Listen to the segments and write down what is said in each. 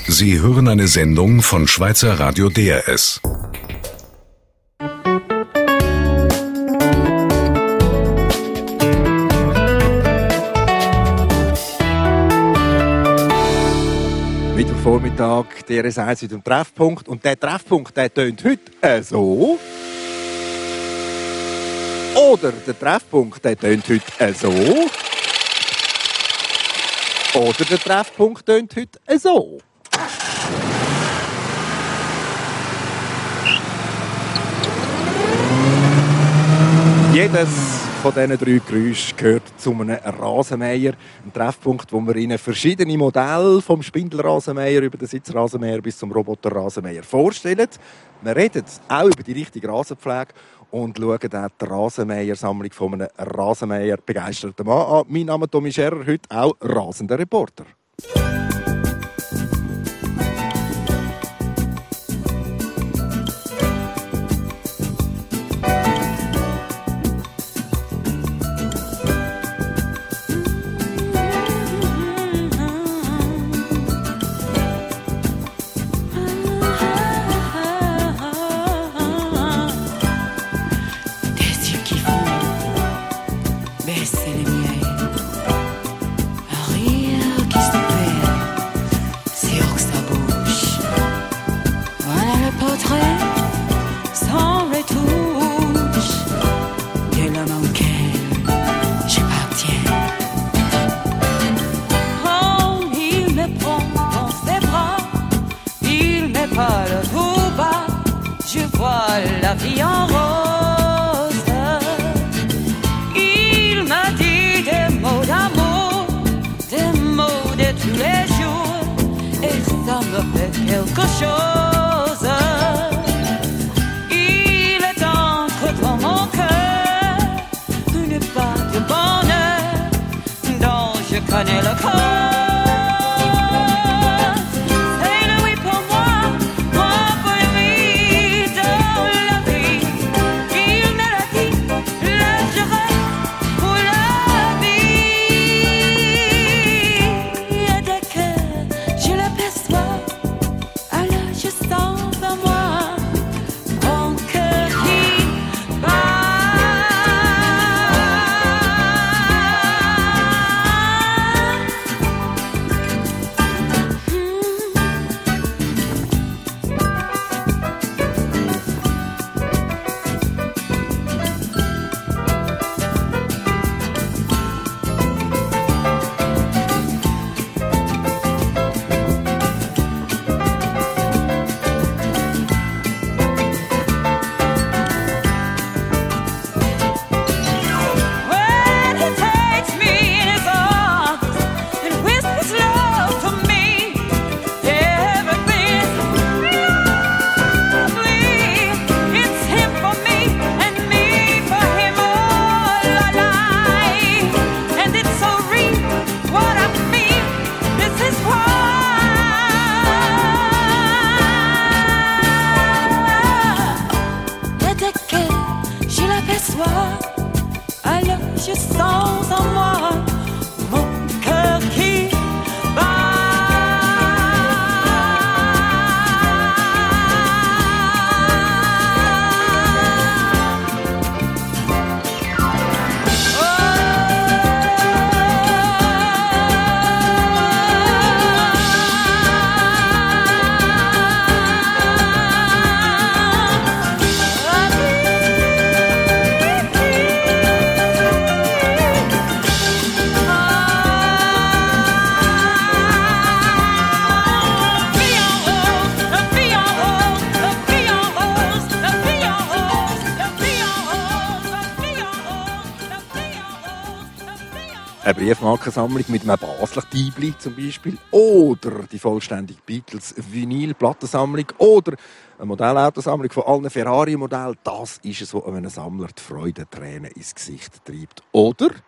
Sie hören eine Sendung von Schweizer Radio DRS. Mittwochvormittag, DRS 1 mit dem Treffpunkt. Und der Treffpunkt, der tönt heute so. Oder der Treffpunkt, der tönt heute so. Oder der Treffpunkt tönt heute so. Jedes von diesen 3 Geräuschen gehört zu einem Rasenmäher. Ein Treffpunkt, wo wir Ihnen verschiedene Modelle vom Spindelrasenmäher über den Sitzrasenmäher bis zum Roboterrasenmäher vorstellen. Wir reden auch über die richtige Rasenpflege und schauen auch die Rasenmähersammlung von einem Rasenmäher begeisterten Mann an. Mein Name ist Tommy Scherer, heute auch rasender Reporter. La vie en rose. Il m'a dit des mots d'amour, des mots de tous les jours, et ça me fait quelque chose. Il est entre dans mon cœur une part de bonheur dont je connais le corps. Eine Briefmarkensammlung mit einem Basler-Diebli zum Beispiel. Oder die vollständige Beatles-Vinyl-Plattensammlung. Oder eine Modellautosammlung von allen Ferrari-Modellen. Das ist es, was einem Sammler die Freude, Tränen ins Gesicht treibt. Oder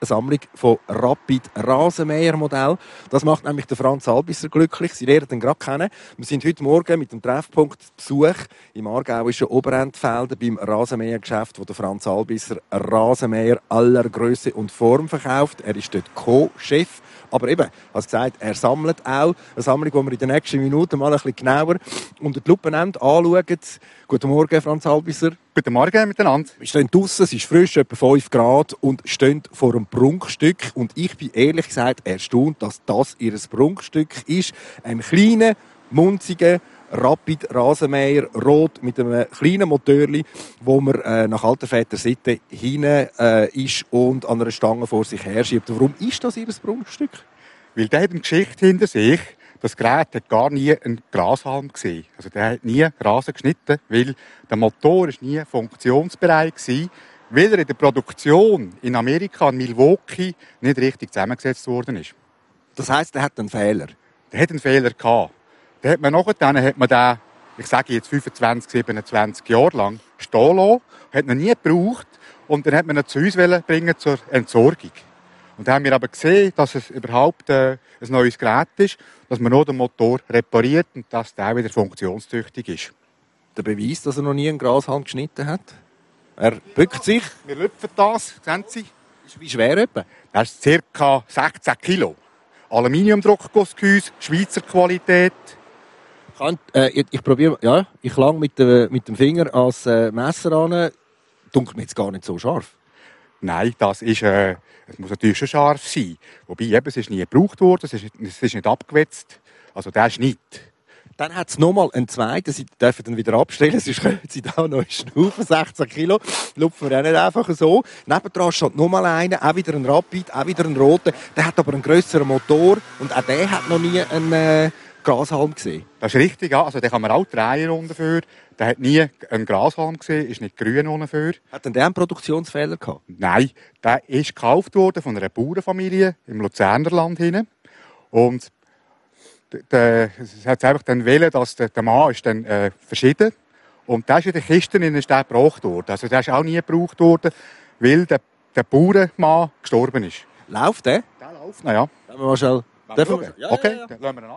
eine Sammlung von Rapid Rasenmäher-Modellen. Das macht nämlich den Franz Albisser glücklich. Sie lernen ihn gerade kennen. Wir sind heute Morgen mit dem Treffpunkt Besuch im aargauischen Oberentfelden beim Rasenmähergeschäft, wo der Franz Albisser Rasenmäher aller Größe und Form verkauft. Er ist dort Co-Chef. Aber eben, als gesagt, er sammelt auch. Eine Sammlung, die wir in den nächsten Minuten mal ein bisschen genauer unter die Lupe nehmen, anschauen. Guten Morgen, Franz Albisser. Guten Morgen miteinander. Wir stehen draussen, es ist frisch, etwa 5 Grad und stehen vor einem Prunkstück. Und ich bin ehrlich gesagt erstaunt, dass das ihr Prunkstück ist. Ein kleiner, munziger Rapid Rasenmäher, rot, mit einem kleinen Motörli, wo man nach alter Vätersitte hinten ist und an einer Stange vor sich her schiebt. Warum ist das ihr Prunkstück? Weil der hat eine Geschichte hinter sich. Das Gerät hat gar nie einen Grashalm gesehen. Also der hat nie Rasen geschnitten, weil der Motor ist nie funktionsbereit war, weil er in der Produktion in Amerika, in Milwaukee, nicht richtig zusammengesetzt worden ist. Das heisst, er hat einen Fehler? Der hat einen Fehler gehabt. Dann hat man den, ich sage jetzt 25, 27 Jahre lang, stehen lassen, hat ihn nie gebraucht und dann hat man ihn zu uns bringen zur Entsorgung. Und dann haben wir aber gesehen, dass es überhaupt ein neues Gerät ist, dass man nur den Motor repariert und dass der wieder funktionstüchtig ist. Der Beweis, dass er noch nie einen Grashalm geschnitten hat? Er bückt sich. Wir lüpfen das, sehen Sie? Wie schwer etwa? Das ist ca. 16 Kilo. Aluminiumdruckgussgehäuse, Schweizer Qualität. Ich probiere, ja, ich lang mit dem Finger ans Messer an. Dunkelt mir jetzt gar nicht so scharf. Nein, es muss natürlich schon scharf sein. Wobei, eben, es ist nie gebraucht worden, es ist nicht abgewetzt. Also der Schnitt. Dann hat es nochmal einen zweiten, Sie dürfen dann wieder abstellen, sonst können Sie da noch schnaufen, 16 Kilo, lupfen wir auch nicht einfach so. Nebendran steht nochmal einer, auch wieder ein Rapid, auch wieder ein roter, der hat aber einen grösseren Motor und auch der hat noch nie einen Grashalm gesehen. Das ist richtig, ja. Also den kann man auch drehen unten für. Der hat nie einen Grashalm gesehen, ist nicht grün unten für. Hat denn der einen Produktionsfehler gehabt? Nein, der ist gekauft worden von einer Bauernfamilie im Luzerner Land hin. Und es hat einfach dann wählen, dass der Mann ist dann verschieden. Und der ist in den Kisten in den Städten gebracht worden. Also der ist auch nie gebraucht worden, weil der Bauernmann gestorben ist. Läuft der? Der läuft, na ja. Wollen wir mal schnell... Ja, okay, dann lassen wir ihn an.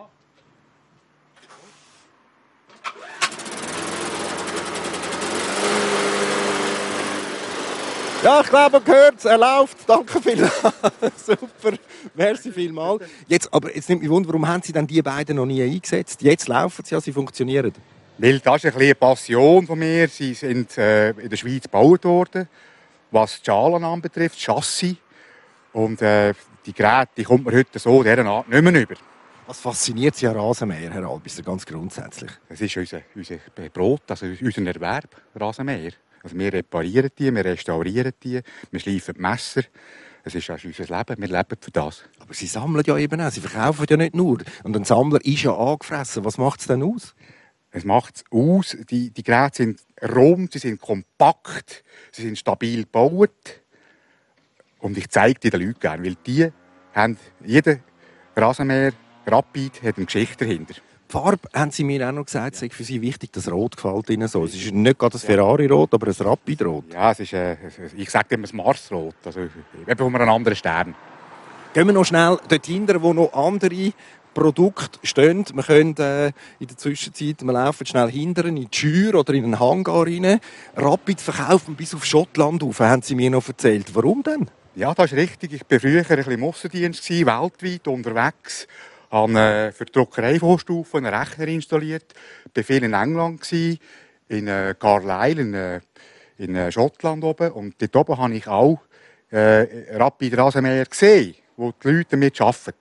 Ja, ich glaube, man hört es, er läuft. Danke vielmals. Super, merci vielmals. Jetzt nimmt mich Wunder, warum haben Sie denn die beiden noch nie eingesetzt? Jetzt laufen sie ja, sie funktionieren. Weil das ist eine Passion von mir. Sie sind in der Schweiz gebaut worden, was die Schalen anbetrifft, Chassis. Und die Geräte die kommt man heute so dieser Art nicht mehr über. Was fasziniert Sie an Rasenmäher, Herr Albisser, ganz grundsätzlich? Es ist unser Brot, also unser Erwerb, Rasenmäher. Also wir reparieren die, wir restaurieren die, wir schleifen die Messer. Es ist unser Leben, wir leben für das. Aber Sie sammeln ja eben auch, Sie verkaufen ja nicht nur. Und ein Sammler ist ja angefressen. Was macht es denn aus? Es macht es aus, die Geräte sind rund, sie sind kompakt, sie sind stabil gebaut. Und ich zeige die den Leuten gerne, weil die haben, jeder Rasenmäher, Rapid, hat eine Geschichte dahinter. Die Farbe, haben Sie mir auch noch gesagt, ist für Sie wichtig, das Rot gefällt Ihnen so. Es ist nicht gerade ein Ferrari-Rot, aber ein Rapid-Rot. Ja, es ist, ich sage immer das Mars-Rot, also eben von einem anderen Stern. Gehen wir noch schnell dort hinten, wo noch andere Produkte stehen. Wir können in der Zwischenzeit, wir laufen schnell hinten in die Schür oder in einen Hangar rein. Rapid verkaufen bis auf Schottland rauf, haben Sie mir noch erzählt. Warum denn? Ja, das ist richtig. Ich war früher ein bisschen im Aussendienst, weltweit unterwegs. Ich habe für die Druckerei-Vorstufe einen Rechner installiert. Ich war viel in England, in Carlisle, in Schottland oben. Und dort oben habe ich auch Rapid Rasenmäher gesehen, wo die Leute damit arbeiten.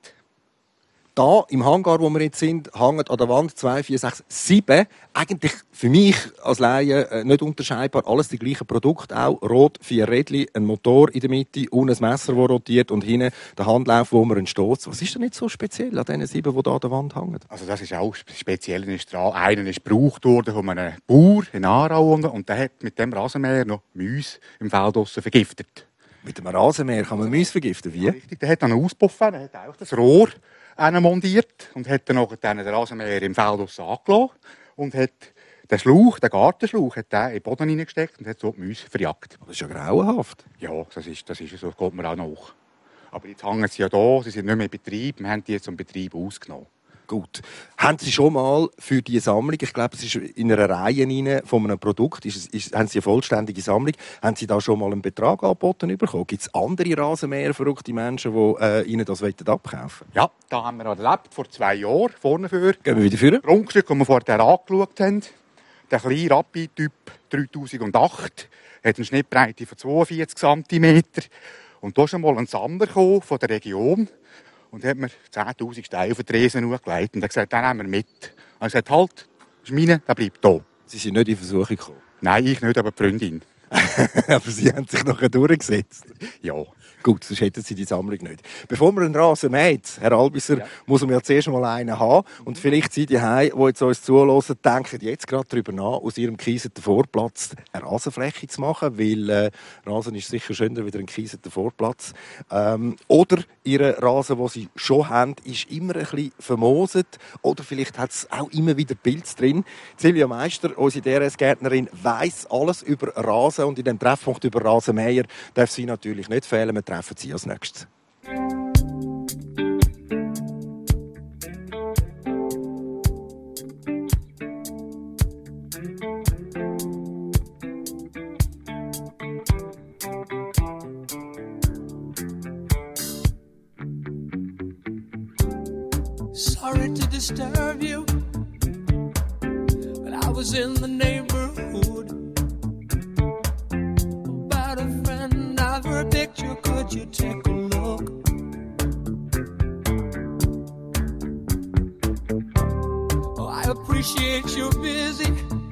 Da im Hangar, wo wir jetzt sind, hängen an der Wand 2, 4, 6, 7. Eigentlich für mich als Laie nicht unterscheidbar. Alles die gleichen Produkte auch. Rot, 4 Rädchen, ein Motor in der Mitte und ein Messer, das rotiert und hinten der Handlauf, wo man einen Stoß. Was ist denn nicht so speziell an diesen 7, die da an der Wand hängen? Also das ist auch speziell. Einer ist gebraucht worden von einem Bauer in Aarau und der hat mit dem Rasenmäher noch Mäuse im Feld draussen vergiftet. Mit dem Rasenmäher kann man Mäuse vergiften? Wie? Ja, richtig. Der hat dann einen Auspuff, der hat auch das Rohr montiert und hat dann den Rasenmäher im Feld angelassen und hat den Schlauch, den Gartenschlauch, hat den in den Boden hineingesteckt und hat so die Mäuse verjagt. Das ist ja grauenhaft. Ja, das ist so, geht mir auch nach. Aber jetzt hängen sie ja da, sie sind nicht mehr in Betrieb, wir haben die jetzt zum Betrieb ausgenommen. Gut. Haben Sie schon mal für diese Sammlung, ich glaube, es ist in einer Reihe rein von einem Produkt, haben Sie eine vollständige Sammlung, haben Sie da schon mal einen Betrag angeboten bekommen? Gibt es andere Rasenmäher, verrückte Menschen, die Ihnen das abkaufen wollen? Ja, da haben wir erlebt, vor 2 Jahren, vorne für. Gehen wir wieder führen? Das Grundstück, das wir vorher angeschaut haben, der kleine Rapid-Typ 3008, hat eine Schnittbreite von 42 cm. Und da ist einmal ein Sammler von der Region und hat mir 10'000 Steine auf den Tresen gelegt. Und er hat gesagt, den nehmen wir mit. Und er hat gesagt, halt, das ist meine, der bleibt da. Sie sind nicht in Versuchung gekommen? Nein, ich nicht, aber die Freundin. Aber Sie haben sich nachher durchgesetzt? Ja. Gut, sonst hätten Sie die Sammlung nicht. Bevor wir einen Rasen mähen, Herr Albisser, muss man ja zuerst mal einen haben. Und vielleicht Sie, die jetzt uns zuhören, denken jetzt gerade darüber nach, aus Ihrem kieseten Vorplatz eine Rasenfläche zu machen, weil Rasen ist sicher schöner wie ein kieseten Vorplatz. Oder Ihr Rasen, den Sie schon haben, ist immer ein bisschen vermooset. Oder vielleicht hat es auch immer wieder Pilze drin. Silvia Meister, unsere DRS-Gärtnerin, weiss alles über Rasen. Und in dem Treffpunkt über Rasenmäher darf sie natürlich nicht fehlen. Wir treffen Sie als nächstes. Sorry to disturb you, but I was in the neighborhood about a friend of her picture. Could you take a look? Oh, I appreciate you're busy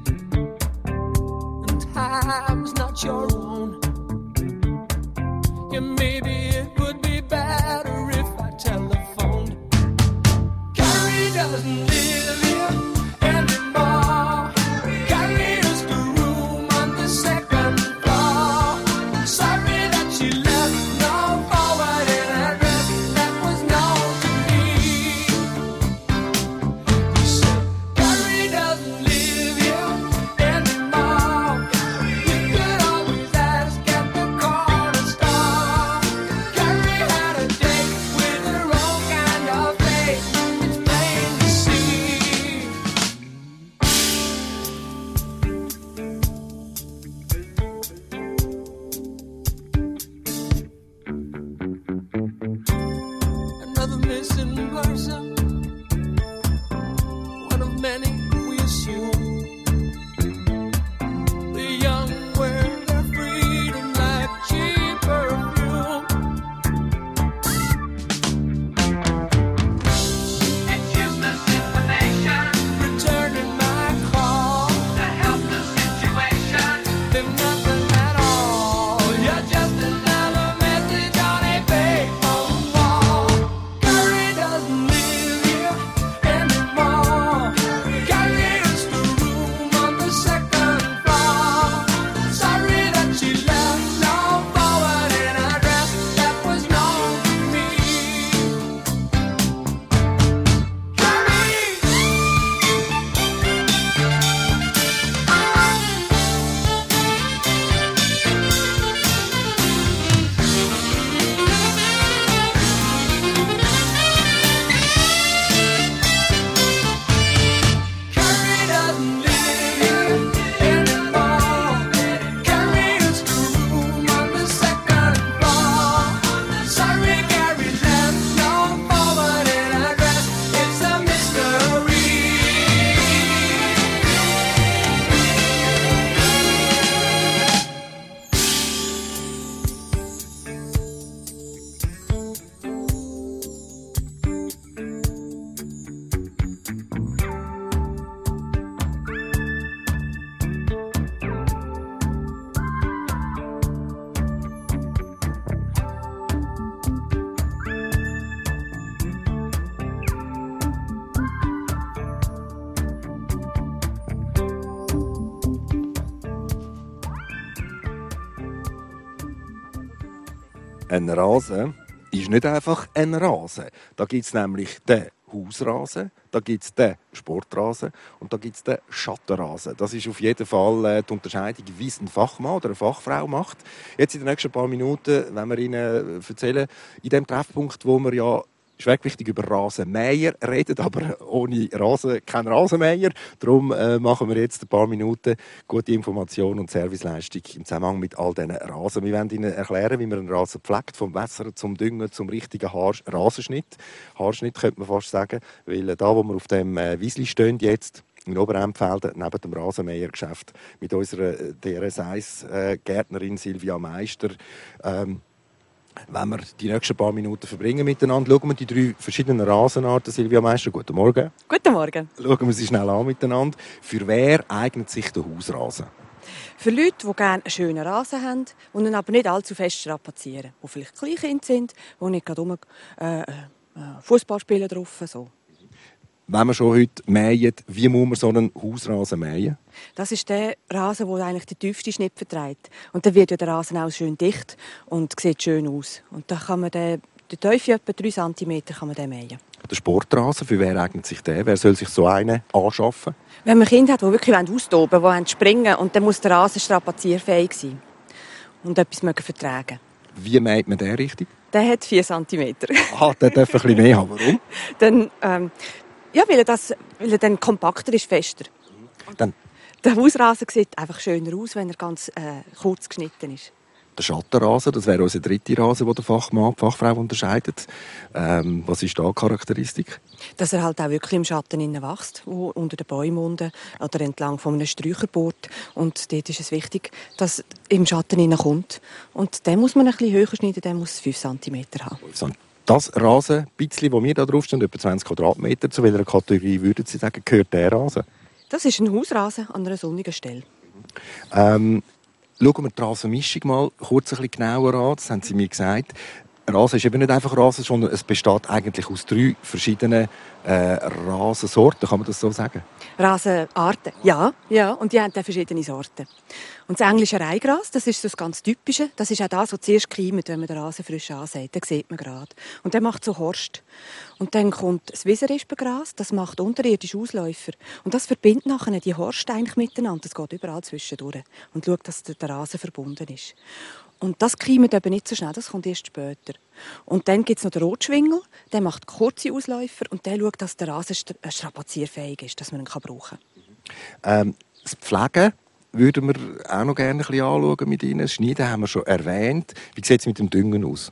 and time's not your own. Yeah, maybe it would be better if I telephoned. Carrie doesn't live here anymore. Carrie used to room on the second floor. Sorry that she left no forwarding address that was known to me. He said, Carrie doesn't live here anymore. You could always ask at the corner store. Carrie had a date with her own kind of face. It's plain to see. Another missing person, one of many we assume. The young wear their freedom like cheap perfume. It's useless information. Returning my call to help the situation. Then nothing at all. You're just another message on a payphone wall. Carrie doesn't live here anymore. Carrie used to room on the second floor. Sorry that she left no forwarding address that was known to me. Carrie doesn't live here anymore. Carrie used to room on the second floor. Sorry, Carrie left no forwarding address. It's a mystery. Ein Rasen ist nicht einfach ein Rasen. Da gibt es nämlich den Hausrasen, da gibt es den Sportrasen und da gibt es den Schattenrasen. Das ist auf jeden Fall die Unterscheidung, wie es ein Fachmann oder eine Fachfrau macht. Jetzt in den nächsten paar Minuten, wenn wir Ihnen erzählen, in dem Treffpunkt, wo wir ja schwergewichtig über Rasenmäher reden, aber ohne Rasen kein Rasenmäher. Darum machen wir jetzt ein paar Minuten gute Information und Serviceleistung im Zusammenhang mit all diesen Rasen. Wir werden Ihnen erklären, wie man einen Rasen pflegt, vom Wässern zum Düngen, zum richtigen Rasenschnitt. Haarschnitt könnte man fast sagen, weil da, wo wir auf dem Wiesli stehen jetzt, in Oberempfelden, neben dem Rasenmähergeschäft, mit unserer DRS1-Gärtnerin Silvia Meister, wenn wir die nächsten paar Minuten verbringen miteinander, schauen wir die 3 verschiedenen Rasenarten. Silvia Meister, guten Morgen. Guten Morgen. Schauen wir sie schnell an miteinander. Für wer eignet sich der Hausrasen? Für Leute, die gerne einen schönen Rasen haben und ihn aber nicht allzu fest strapazieren. Die vielleicht Kleinkinder sind, die nicht gerade Fußball spielen drauf. So. Wenn man schon heute mäht, wie muss man so einen Hausrasen mähen? Das ist der Rasen, der eigentlich den tiefsten Schnitt verträgt. Und dann wird ja der Rasen auch schön dicht und sieht schön aus. Und dann kann man die Tiefe etwa 3 cm kann man den mähen. Der Sportrasen, für wer eignet sich der? Wer soll sich so einen anschaffen? Wenn man Kinder hat, die wirklich austoben wollen, die springen wollen, und dann muss der Rasen strapazierfähig sein und etwas vertragen. Wie mäht man den richtig? Der hat 4 cm. Ah, der darf ein bisschen mehr haben. Warum? Dann, weil er dann kompakter ist, fester. Dann Der Hausrasen sieht einfach schöner aus, wenn er ganz kurz geschnitten ist. der Schattenrasen, das wäre unser dritter Rasen, den der Fachmann, die Fachfrau unterscheidet. Was ist da die Charakteristik? Dass er halt auch wirklich im Schatten wächst, unter den Bäumen unten oder entlang von einem Sträucherboot. Und dort ist es wichtig, dass er im Schatten kommt. Und den muss man ein bisschen höher schneiden, der muss 5 cm haben. Das Rasen, das wir da drauf stehen, etwa 20 Quadratmeter, zu welcher Kategorie würden Sie sagen, gehört der Rasen? Das ist ein Hausrasen an einer sonnigen Stelle. Schauen wir die Rasenmischung mal kurz ein bisschen genauer an. Das haben Sie mir gesagt. Rasen ist eben nicht einfach Rasen, sondern es besteht eigentlich aus 3 verschiedenen Rasensorten. Kann man das so sagen? Rasenarten, ja. Und die haben dann verschiedene Sorten. Und das englische Reihgras, das ist so das ganz Typische. Das ist auch das, was zuerst keimt, wenn man den Rasen frisch ansät. Das sieht man gerade. Und der macht so Horst. Und dann kommt das Wiesenrispengras, das macht unterirdische Ausläufer. Und das verbindet nachher die Horste eigentlich miteinander. Das geht überall zwischendurch. Und schaut, dass der Rasen verbunden ist. Und das keimt eben nicht so schnell, das kommt erst später. Und dann gibt es noch den Rotschwingel, der macht kurze Ausläufer und der schaut, dass der Rasen strapazierfähig ist, dass man ihn brauchen kann. Das Pflegen würden wir auch noch gerne ein bisschen anschauen mit Ihnen. Das Schneiden haben wir schon erwähnt. Wie sieht es mit dem Düngen aus?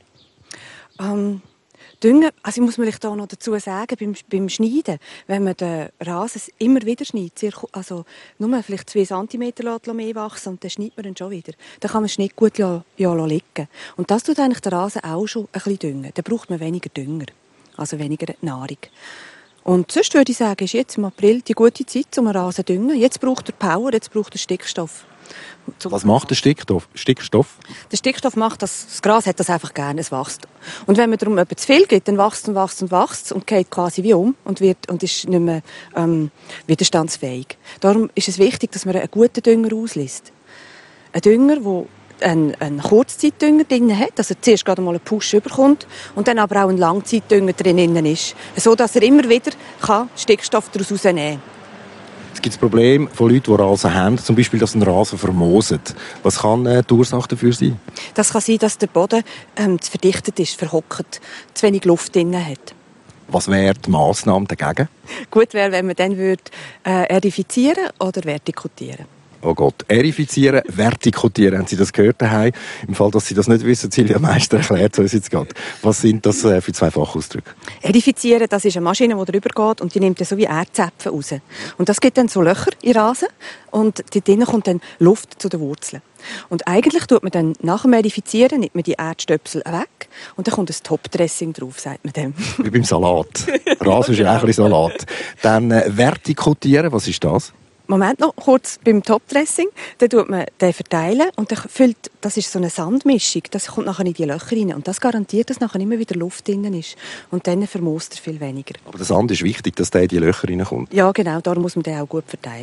Düngen, also ich muss vielleicht auch noch dazu sagen, beim Schneiden, wenn man den Rasen immer wieder schneidet, also nur vielleicht 2 cm mehr wachsen und dann schneidet man ihn schon wieder, dann kann man es nicht gut liegen. Und das tut eigentlich der Rasen auch schon ein bisschen düngen. Dann braucht man weniger Dünger, also weniger Nahrung. Und sonst würde ich sagen, ist jetzt im April die gute Zeit, um einen Rasen zu düngen. Jetzt braucht er Power, jetzt braucht er Stickstoff. Was macht der Stickstoff? Der Stickstoff macht, das Gras hat das einfach gerne, es wächst. Und wenn man darum etwas zu viel gibt, dann wächst und geht quasi wie um und ist nicht mehr widerstandsfähig. Darum ist es wichtig, dass man einen guten Dünger auslässt. Ein Dünger, der einen Kurzzeitdünger drin hat, dass er zuerst gerade mal einen Push überkommt und dann aber auch ein Langzeitdünger drin ist, so dass er immer wieder Stickstoff daraus herausnehmen kann. Es gibt das Problem von Leuten, die Rasen haben, zum Beispiel, dass ein Rasen vermooset. Was kann die Ursache dafür sein? Das kann sein, dass der Boden zu verdichtet ist, verhockt, zu wenig Luft drin hat. Was wäre die Massnahme dagegen? Gut wäre, wenn man dann erifizieren oder vertikutieren. Oh Gott, erifizieren, vertikutieren, haben Sie das gehört daheim? Im Fall, dass Sie das nicht wissen, Silvia Meister erklärt es uns jetzt gerade. Was sind das für 2 Fachausdrücke? Erifizieren, das ist eine Maschine, die drüber geht und die nimmt dann so wie Erdzäpfen raus. Und das gibt dann so Löcher in den Rasen und dort drinnen kommt dann Luft zu den Wurzeln. Und eigentlich tut man dann nach dem Erifizieren, nimmt man die Erdstöpsel weg und dann kommt ein Topdressing drauf, sagt man dem. Wie beim Salat. Rasen ist ja auch ein bisschen Salat. Dann vertikutieren, was ist das? Moment noch kurz beim Topdressing. Dann tut man den verteilen und dann füllt, das ist so eine Sandmischung, das kommt nachher in die Löcher rein und das garantiert, dass nachher immer wieder Luft drin ist und dann vermoost er viel weniger. Aber der Sand ist wichtig, dass der in die Löcher reinkommt. Ja, genau, darum muss man den auch gut verteilen.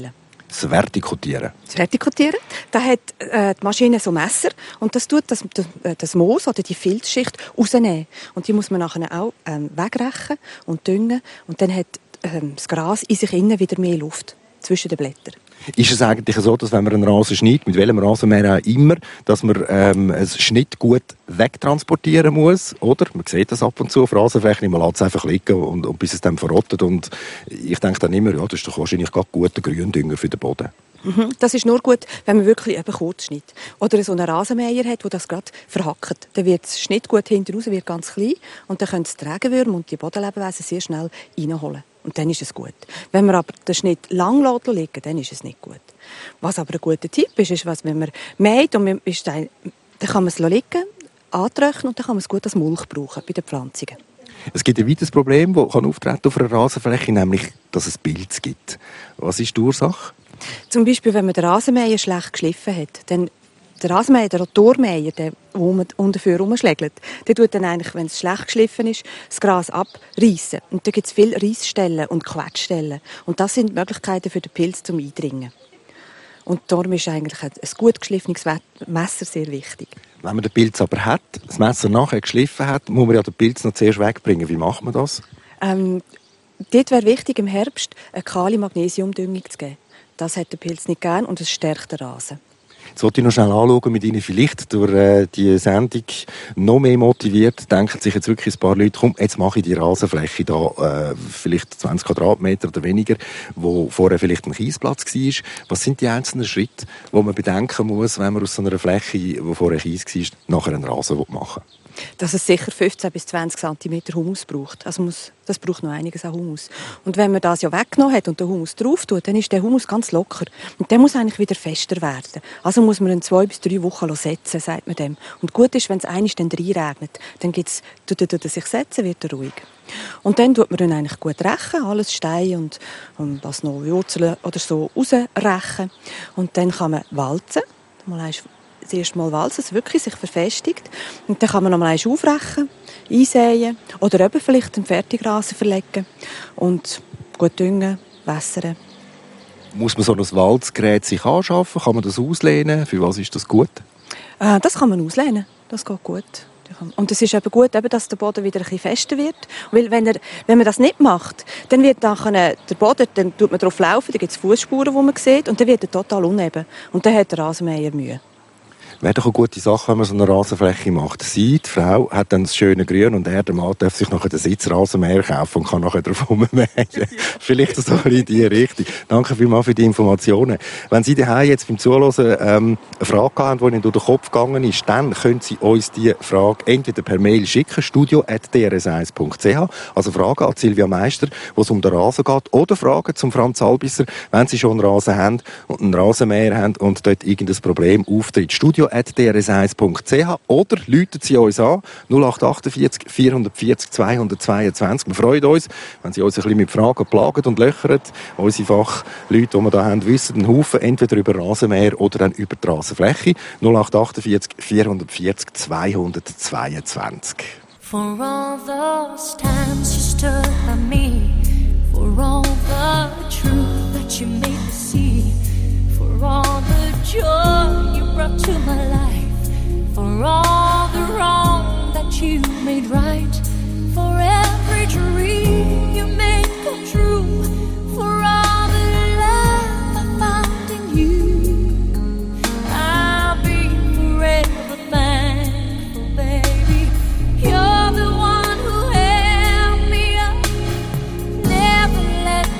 Das Vertikutieren. Das Vertikutieren, da hat die Maschine so Messer und das tut das Moos oder die Filzschicht rausnehmen. Und die muss man nachher auch wegrechen und düngen. Und dann hat das Gras in sich innen wieder mehr Luft zwischen den Blättern. Ist es eigentlich so, dass wenn man einen Rasen schneidet, mit welchem Rasenmäher auch immer, dass man ein Schnittgut wegtransportieren muss, oder? Man sieht das ab und zu auf Rasenflächen, man lässt es einfach liegen und bis es dann verrottet. Und ich denke dann immer, ja, das ist doch wahrscheinlich gerade guter Gründünger für den Boden. Das ist nur gut, wenn man wirklich eben kurz schneidet. Oder so einen Rasenmäher hat, der das gerade verhackt. Dann wird das Schnittgut hinten raus wird ganz klein und dann können die Trägenwürmer und die Bodenlebewesen sehr schnell reinholen. Und dann ist es gut. Wenn man aber den Schnitt lang liegen lässt, dann ist es nicht gut. Was aber ein guter Tipp ist, wenn man mäht und dann kann man es liegen, antrocknen und dann kann man es gut als Mulch brauchen bei den Pflanzungen. Es gibt ein weiteres Problem, das auftreten auf einer Rasenfläche, nämlich, dass es Pilze gibt. Was ist die Ursache? Zum Beispiel, wenn man den Rasenmäher schlecht geschliffen hat, dann der Rasenmäher, der Rotormäher, der man dafür herumschlägt, der tut dann eigentlich, wenn es schlecht geschliffen ist, das Gras abreißen. Und da gibt es viele Reissstellen und Quetschstellen. Und das sind Möglichkeiten für den Pilz zum Eindringen. Und darum ist eigentlich ein gut geschliffenes Messer sehr wichtig. Wenn man den Pilz aber hat, das Messer nachher geschliffen hat, muss man ja den Pilz noch zuerst wegbringen. Wie macht man das? Dort wäre wichtig, im Herbst eine Kali-Magnesiumdüngung zu geben. Das hat der Pilz nicht gern und es stärkt den Rasen. Jetzt wollte ich noch schnell anschauen mit Ihnen, vielleicht durch die Sendung noch mehr motiviert, denken sich jetzt wirklich ein paar Leute, komm, jetzt mache ich die Rasenfläche da, vielleicht 20 Quadratmeter oder weniger, wo vorher vielleicht ein Kiesplatz war. Was sind die einzelnen Schritte, die man bedenken muss, wenn man aus so einer Fläche, die vorher Kies war, nachher einen Rasen machen will? Dass es sicher 15 bis 20 cm Humus braucht. Also das braucht noch einiges an Humus. Und wenn man das ja weggenommen hat und den Humus drauf tut, dann ist der Humus ganz locker. Und der muss eigentlich wieder fester werden. Also muss man ihn 2 bis 3 Wochen setzen, sagt man dem. Und gut ist, wenn es einmal dann reinregnet, dann tut er sich setzen, wird er ruhig. Und dann tut man ihn eigentlich gut rächen, alles Steine und was noch Wurzeln oder so rausrächen. Und dann kann man walzen. Das erste Mal walzen, es wirklich sich verfestigt. Und dann kann man noch mal aufrechen, einsäen oder eben vielleicht einen Fertigrasen verlegen und gut düngen, wässern. Muss man so ein Walzgerät sich anschaffen? Kann man das auslehnen? Für was ist das gut? Das kann man auslehnen. Das geht gut. Und es ist eben gut, dass der Boden wieder ein bisschen fester wird. Weil wenn man das nicht macht, dann wird nachher der Boden, dann tut man drauf laufen, dann gibt es Fußspuren, die man sieht, und dann wird er total uneben. Und dann hat der Rasenmäher Mühe. Wäre doch eine gute Sache, wenn man so eine Rasenfläche macht. Sie, die Frau, hat dann das schöne Grün und der Mann darf sich nachher den Sitzrasenmäher kaufen und kann nachher drauf rummähen. Vielleicht so in die Richtung. Danke vielmals für die Informationen. Wenn Sie daheim jetzt beim Zuhören eine Frage haben, die Ihnen durch den Kopf gegangen ist, dann können Sie uns die Frage entweder per Mail schicken, studio@drs1.ch, also Fragen an Silvia Meister, wo es um den Rasen geht, oder Fragen zum Franz Albisser, wenn Sie schon einen Rasen haben und einen Rasenmäher haben und dort irgendein Problem auftritt. studio@drs1.ch oder läuten Sie uns an 0848 440 222. Wir freuen uns, wenn Sie uns ein bisschen mit Fragen plagen und löchern. Unsere Fachleute, die wir hier haben, wissen einen Haufen, entweder über Rasenmäher oder dann über die Rasenfläche. 0848 440 222. For all those times you stood by me, for all the truth that you made me see, for all the joy you brought to my life, for all the wrong that you made right, for every dream you made come true, for all the love I found in you, I'll be forever thankful, baby. You're the one who held me up, never let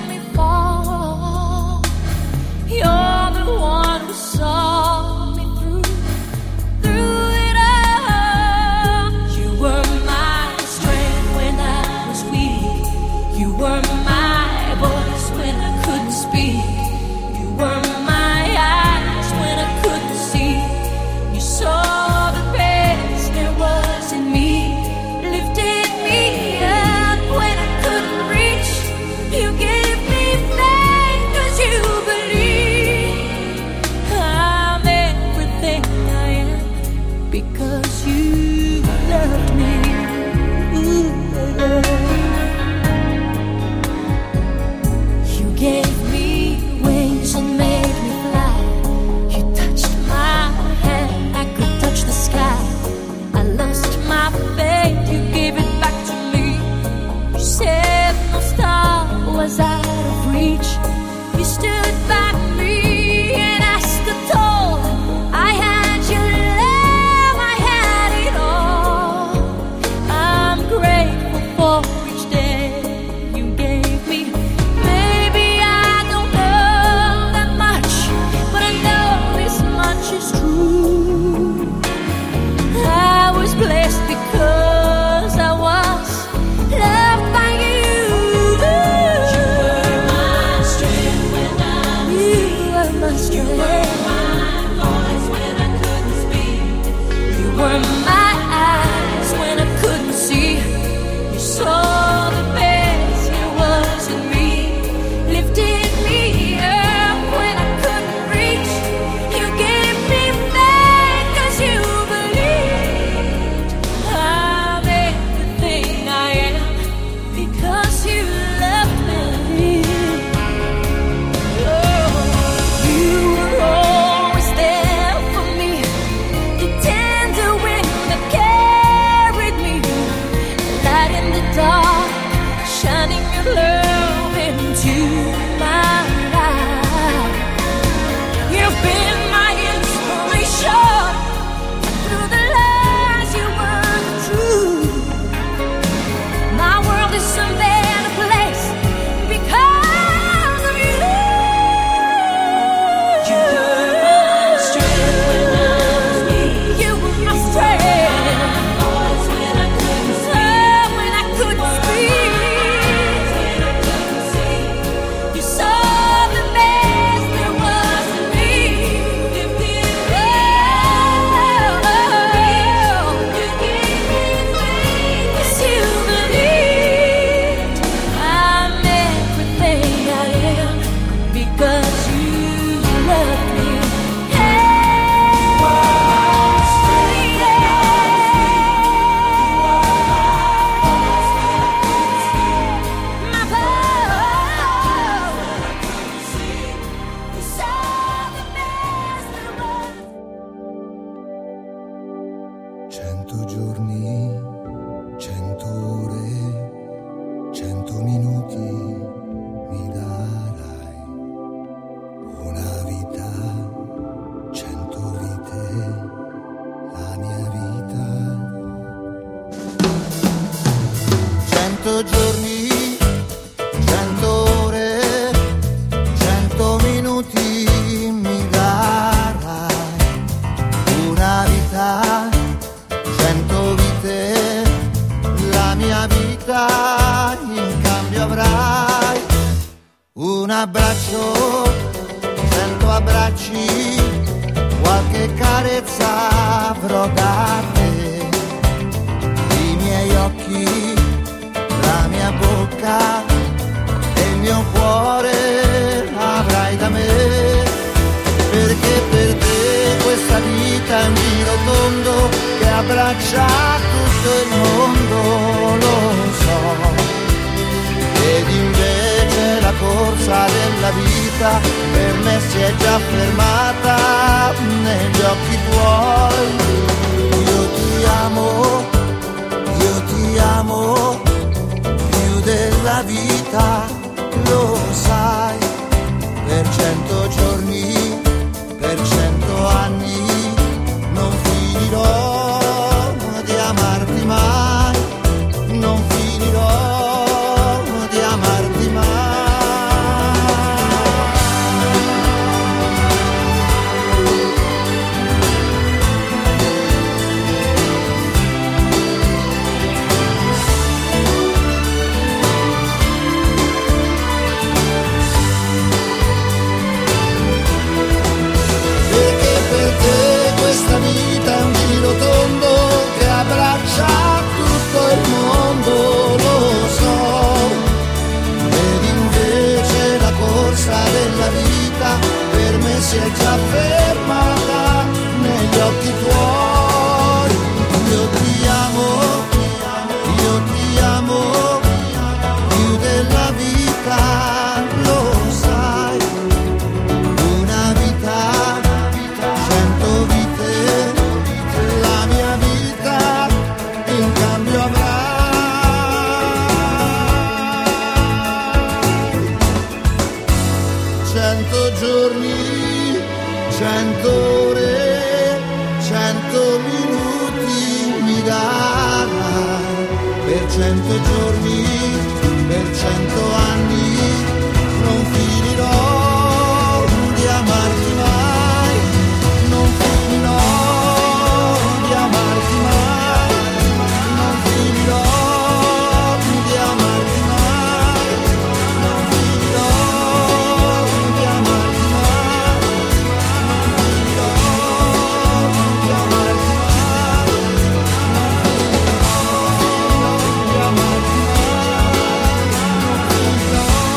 into my life. You've been my inspiration through the lies you weren't true. My world is some better place because of you. You were my strength when I was weak. You were my strength. Voice when I couldn't speak. When I couldn't speak. When I couldn't see. You saw the best there was in me. You gave me faith. You believed I'm everything I am because you love me. My power. You saw the best there was. 100 giorni, 100 ore, 100 minuti mi darai. Una vita, 100 vite, la mia vita. 100 giorni, 100 ore, 100 minuti mi darai. Una vita, 100 vite, la mia vita, in cambio avrai un abbraccio, 100 abbracci, qualche carezza avrò da te, i miei occhi, la mia bocca e il mio cuore avrai da me, perché per te questa vita è un giro tondo che abbraccia tutto il mondo, lo so. Ed invece la corsa della vita per me si è già fermata negli occhi tuoi. Io ti amo più della vita, lo sai. Per 100 giorni, per 100 anni non finirò di amarti mai, non finirò di amarti mai. Perché per te questa vita è un giro tondo che abbraccia tutto il mondo, lo so. Ed invece la corsa della vita per me si è già fermata negli occhi tuoi. Io ti amo più della vita, lo sai. Una vita, 100 vite, la mia vita in cambio avrai. 100 giorni, 100 ore, 100 minuti mi darai. Per 100 giorni, per 100 anni non finirò di amarti mai, non finirò di amarti mai, non finirò di amarti mai, non finirò di amarti mai, non finirò di amarti mai, non finirò di amarti mai, non finirò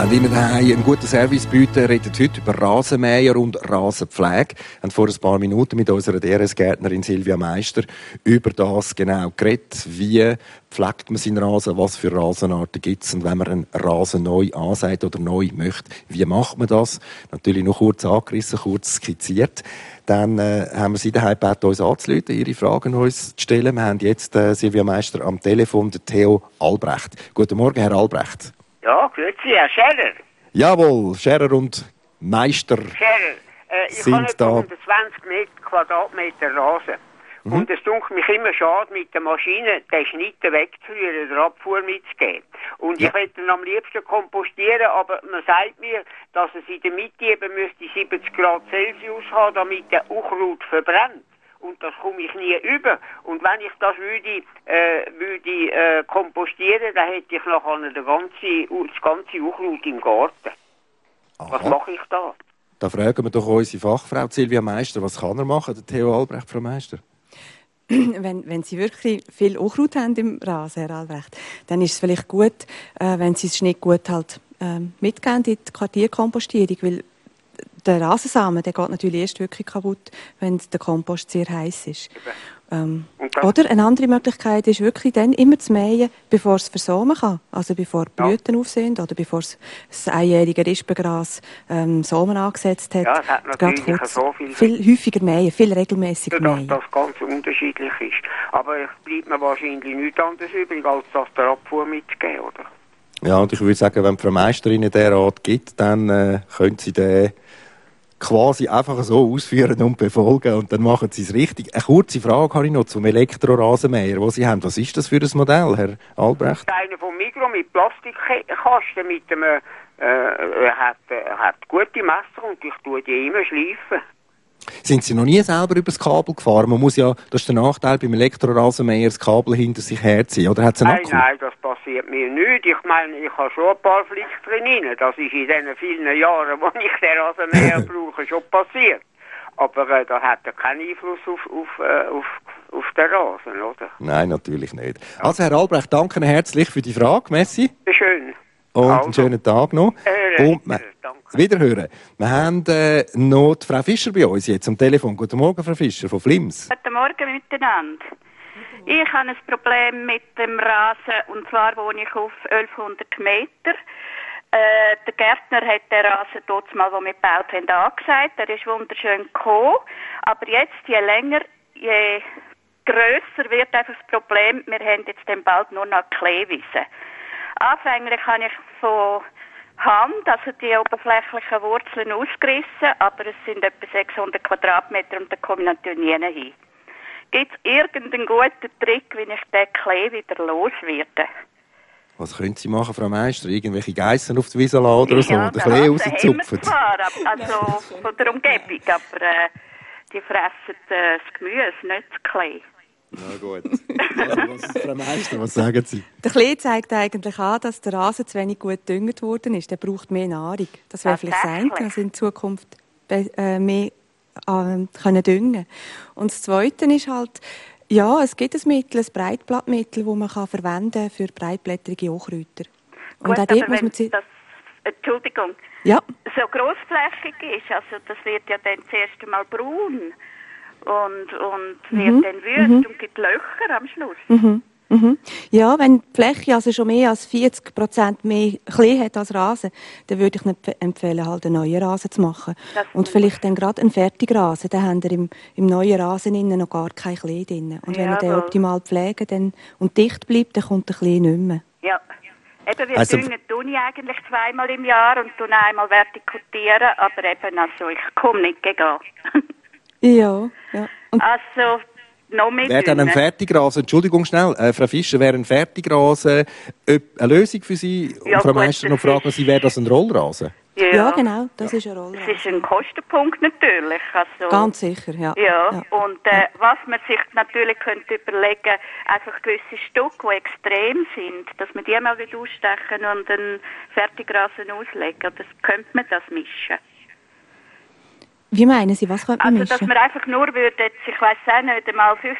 wollen Ihnen daheim einen guten Service bieten, reden heute über Rasenmäher und Rasenpflege. Wir haben vor ein paar Minuten mit unserer DRS-Gärtnerin Silvia Meister über das genau geredet. Wie pflegt man seinen Rasen, was für Rasenarten gibt es und wenn man einen Rasen neu ansät oder neu möchte, wie macht man das? Natürlich noch kurz angerissen, kurz skizziert. Dann haben wir Sie daheim gebeten, uns anzurufen, Ihre Fragen uns zu stellen. Wir haben jetzt Silvia Meister am Telefon, den Theo Albrecht. Guten Morgen, Herr Albrecht. Ja, grüezi, Herr Scherer. Jawohl, Scherer und Meister Scherer, ich sind habe etwa da. 120 Quadratmeter Rasen. Und es dunkelt mich immer schade, mit der Maschine den Schnitten wegzurühren, der Abfuhr mitzugeben. Und ich möchte ihn am liebsten kompostieren, aber man sagt mir, dass es in der Mitte eben müsste 70 Grad Celsius haben, damit der Unkraut verbrennt. Und das komme ich nie über. Und wenn ich das würde kompostieren, dann hätte ich nachher das ganze Unkraut im Garten. Was mache ich da? Da fragen wir doch unsere Fachfrau Silvia Meister, was kann er machen, der Theo Albrecht, Frau Meister? Wenn Sie wirklich viel Unkraut haben im Rasen, Herr Albrecht, dann ist es vielleicht gut, wenn Sie es nicht gut halt, mitgeben in die Quartierkompostierung, weil der Rasensamen, der geht natürlich erst wirklich kaputt, wenn der Kompost sehr heiß ist. Oder eine andere Möglichkeit ist wirklich dann immer zu mähen, bevor es versamen kann. Also bevor die Blüten aufsehen oder bevor das einjährige Rispengras Samen angesetzt hat. Ja, es hat natürlich Gerade kurz so viel häufiger mähen, viel regelmäßiger mähen. Dass das ganz unterschiedlich ist. Aber es bleibt mir wahrscheinlich nichts anderes übrig, als das der Abfuhr mitzugeben, oder? Ja, und ich würde sagen, wenn die Frau Meisterin den Rat gibt, dann können Sie den quasi einfach so ausführen und befolgen und dann machen Sie es richtig. Eine kurze Frage habe ich noch zum Elektrorasenmäher, den Sie haben. Was ist das für ein Modell, Herr Albrecht? Einer vom Migros mit Plastikkasten, mit einem, hat gute Messer und ich tue die immer schleifen. Sind Sie noch nie selber über das Kabel gefahren? Man muss ja, das ist der Nachteil beim Elektrorasenmäher, das Kabel hinter sich herziehen, oder hat es einen Akku? Nein, das passiert mir nicht. Ich meine, ich habe schon ein paar Flicks drin. Das ist in den vielen Jahren, wo ich den Rasenmäher brauche, schon passiert. Aber da hat er keinen Einfluss auf den Rasen, oder? Nein, natürlich nicht. Also, Herr Albrecht, danke herzlich für die Frage. Merci. Schön. Und einen schönen Tag noch. Und danke. Wiederhören. Wir haben noch die Frau Fischer bei uns jetzt am Telefon. Guten Morgen, Frau Fischer, von Flims. Guten Morgen miteinander. Ich habe ein Problem mit dem Rasen, und zwar wohne ich auf 1100 Meter. Der Gärtner hat den Rasen dort mal, den wir gebaut haben, angesagt. Der ist wunderschön gekommen. Aber jetzt, je länger, je grösser wird einfach das Problem. Wir haben jetzt dann bald nur noch Kleewiese. Anfänglich habe ich von Hand, also die oberflächlichen Wurzeln ausgerissen, aber es sind etwa 600 Quadratmeter und da komme ich natürlich nie hin. Gibt es irgendeinen guten Trick, wie ich den Klee wieder loswerde? Was können Sie machen, Frau Meister? Irgendwelche Geissen auf die Wiese laden oder so? Ja, den Klee haben wir rauszupfen? zwar, also von der Umgebung, aber die fressen das Gemüse, nicht das Klee. Na gut. Also, Frau Meister, was sagen Sie? Der Klee zeigt eigentlich an, dass der Rasen zu wenig gut gedüngt worden ist. Der braucht mehr Nahrung. Das wäre vielleicht sein, dass in Zukunft mehr können düngen. Und das Zweite ist halt, ja, es gibt ein Mittel, ein Breitblattmittel, das man verwenden kann für breitblättrige Unkräuter. Und Gut, auch aber dort muss wenn man das, Entschuldigung, ja. so grossflächig ist, also das wird ja dann zuerst einmal braun und wird dann wüst und gibt Löcher am Schluss. Ja, wenn die Fläche also schon mehr als 40% mehr Klee hat als Rasen, dann würde ich nicht empfehlen, halt einen neuen Rasen zu machen. Und vielleicht dann gerade einen Fertigrasen. Dann haben wir im neuen Rasen innen noch gar kein Klee drin. Und wenn wir den optimal pflegen und dicht bleibt, dann kommt der Klee nicht mehr. Ja. Eben, wir düngen tue ich eigentlich 2-mal im Jahr und tun einmal vertikutieren, aber eben, also ich komme nicht gegen. Ja. Und also, noch mehr Wäre dann ein Fertigrasen, Entschuldigung schnell, Frau Fischer, wäre ein Fertigrasen eine Lösung für Sie? Und Ja, Frau gut, Meister noch fragen Sie, wäre das ein Rollrasen? Ja, genau, das ist ein Rollrasen. Das ist ein Kostenpunkt natürlich. Also, ganz sicher, ja. Und was man sich natürlich könnte überlegen, einfach gewisse Stücke, die extrem sind, dass man die mal wieder ausstechen und einen Fertigrasen auslegen. Das könnte man das mischen. Wie meinen Sie, was könnte man mischen? Also, dass man einfach nur würde, jetzt, ich weiss auch nicht, mal 50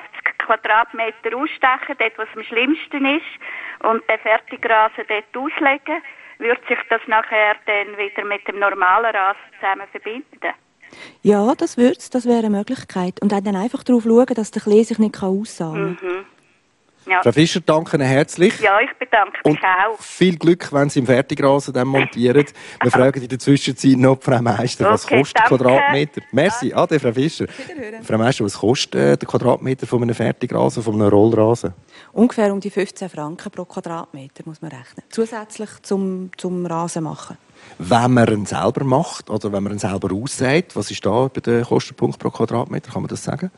Quadratmeter ausstechen, dort, was am schlimmsten ist, und den Fertigrasen dort auslegen, Wird sich das nachher dann wieder mit dem normalen Rasen zusammen verbinden? Ja, das wird's. Das wäre eine Möglichkeit. Und dann einfach darauf schauen, dass der Klee sich nicht aussahnen kann. Ja. Frau Fischer, danke Ihnen herzlich. Ja, ich bedanke mich Und auch. viel Glück, wenn Sie im Fertigrasen dann montieren. Wir fragen in der Zwischenzeit noch die Frau Meister, was Okay, kostet der danke. Quadratmeter? Merci, ade, Frau Fischer. Frau Meister, was kostet der Quadratmeter von einem Fertigrasen, von einem Rollrasen? Ungefähr um die 15 Franken pro Quadratmeter muss man rechnen. Zusätzlich zum Rasen machen. Wenn man ihn selber macht oder wenn man ihn selber aussät, was ist da bei der Kostenpunkt pro Quadratmeter? Kann man das sagen?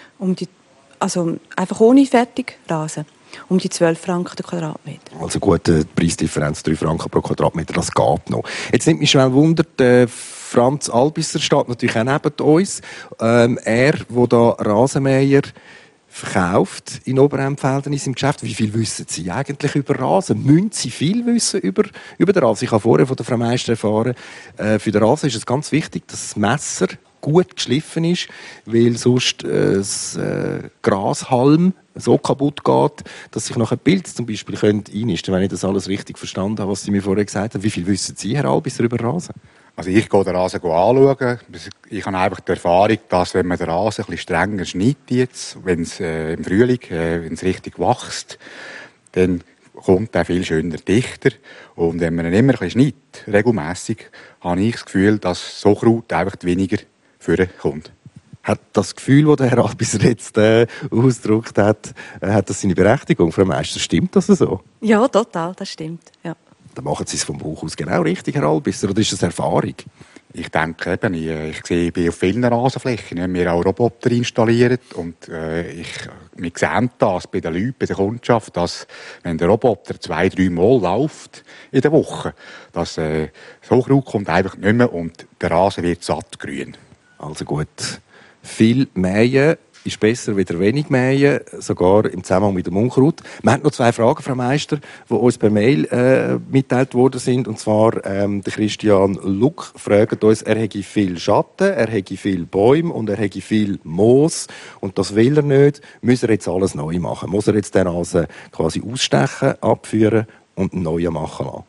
Also einfach ohne Fertigrasen. Um die 12 Franken der Quadratmeter. Also gut, die Preisdifferenz 3 Franken pro Quadratmeter, das geht noch. Jetzt nimmt mich schnell Wunder, der Franz Albisser steht natürlich auch neben uns. Er, der da Rasenmäher verkauft in Oberempfelden in seinem Geschäft. Wie viel wissen Sie eigentlich über Rasen? Müssen Sie viel wissen über den Rasen? Ich habe vorher von der Frau Meister erfahren, für den Rasen ist es ganz wichtig, dass das Messer gut geschliffen ist, weil sonst das Grashalm so kaputt geht, dass sich nachher Pilze zum Beispiel einnisten, wenn ich das alles richtig verstanden habe, was Sie mir vorher gesagt haben. Wie viel wissen Sie, Herr Albisser, über Rasen? Also ich gehe den Rasen anschauen. Ich habe einfach die Erfahrung, dass wenn man den Rasen ein bisschen strenger schneidet jetzt, wenn es im Frühling, wenn es richtig wächst, dann kommt er viel schöner dichter. Und wenn man ihn immer ein bisschen schneidet, regelmässig, habe ich das Gefühl, dass so Kraut einfach weniger vorkommt. Hat das Gefühl, das der Herr Albisser jetzt ausgedrückt hat, hat das seine Berechtigung? Frau Meister, stimmt das so? Ja, total, das stimmt. Ja. Dann machen Sie es vom Bauch aus genau richtig, Herr Albisser, oder ist das Erfahrung? Ich denke eben, ich bin auf vielen Rasenflächen, wir haben auch Roboter installiert und wir sehen das bei den Leuten, bei der Kundschaft, dass wenn der Roboter 2-3 Mal läuft in der Woche, dass so Kraut kommt einfach nicht mehr und der Rasen wird sattgrün. Also gut, viel mähen ist besser wieder wenig mähen, sogar im Zusammenhang mit dem Unkraut. Wir haben noch 2 Fragen, Frau Meister, die uns per Mail mitteilt worden sind. Und zwar der Christian Luck fragt uns, er hätte viel Schatten, er hätte viel Bäume und er hätte viel Moos. Und das will er nicht. Muss er jetzt alles neu machen? Muss er jetzt den Rasen quasi ausstechen, abführen und einen neuen machen lassen?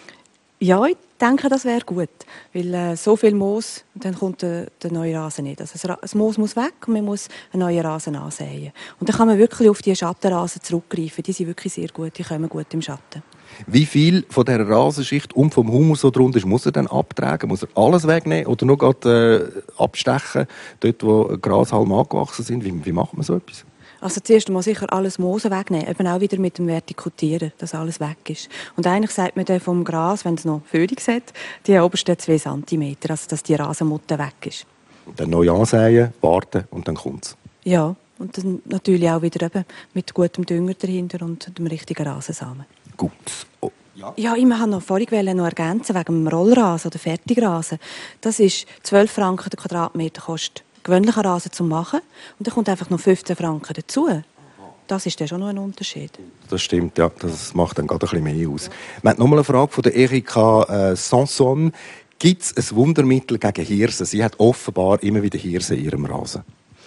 Ja, ich denke, das wäre gut. Weil so viel Moos, dann kommt der neue Rasen nicht. Also das Moos muss weg und man muss einen neuen Rasen ansäen. Und dann kann man wirklich auf die Schattenrasen zurückgreifen. Die sind wirklich sehr gut, die kommen gut im Schatten. Wie viel von dieser Rasenschicht und vom Humus, der drunter ist, muss er dann abtragen? Muss er alles wegnehmen oder nur gerade abstechen, dort wo Grashalme angewachsen sind? Wie macht man so etwas? Also zuerst mal sicher alles Moos wegnehmen, eben auch wieder mit dem Vertikutieren, dass alles weg ist. Und eigentlich sagt man dann vom Gras, wenn es noch Föhnix hat, die obersten 2 cm, also dass die Rasenmutter weg ist. Dann neu ansäen, warten und dann kommt's. Ja, und dann natürlich auch wieder eben mit gutem Dünger dahinter und dem richtigen Rasensamen. Gut. Oh. Ja, ich wollte noch vorhin noch ergänzen, wegen dem Rollrasen oder Fertigrasen. Das ist 12 Franken der Quadratmeter kostet gewöhnlicher Rasen zu machen. Und dann kommt einfach noch 15 Franken dazu. Das ist dann schon noch ein Unterschied. Das stimmt, ja. Das macht dann gerade ein bisschen mehr aus. Wir haben nochmal eine Frage von der Erika Sanson. Gibt es ein Wundermittel gegen Hirse? Sie hat offenbar immer wieder Hirse in ihrem Rasen.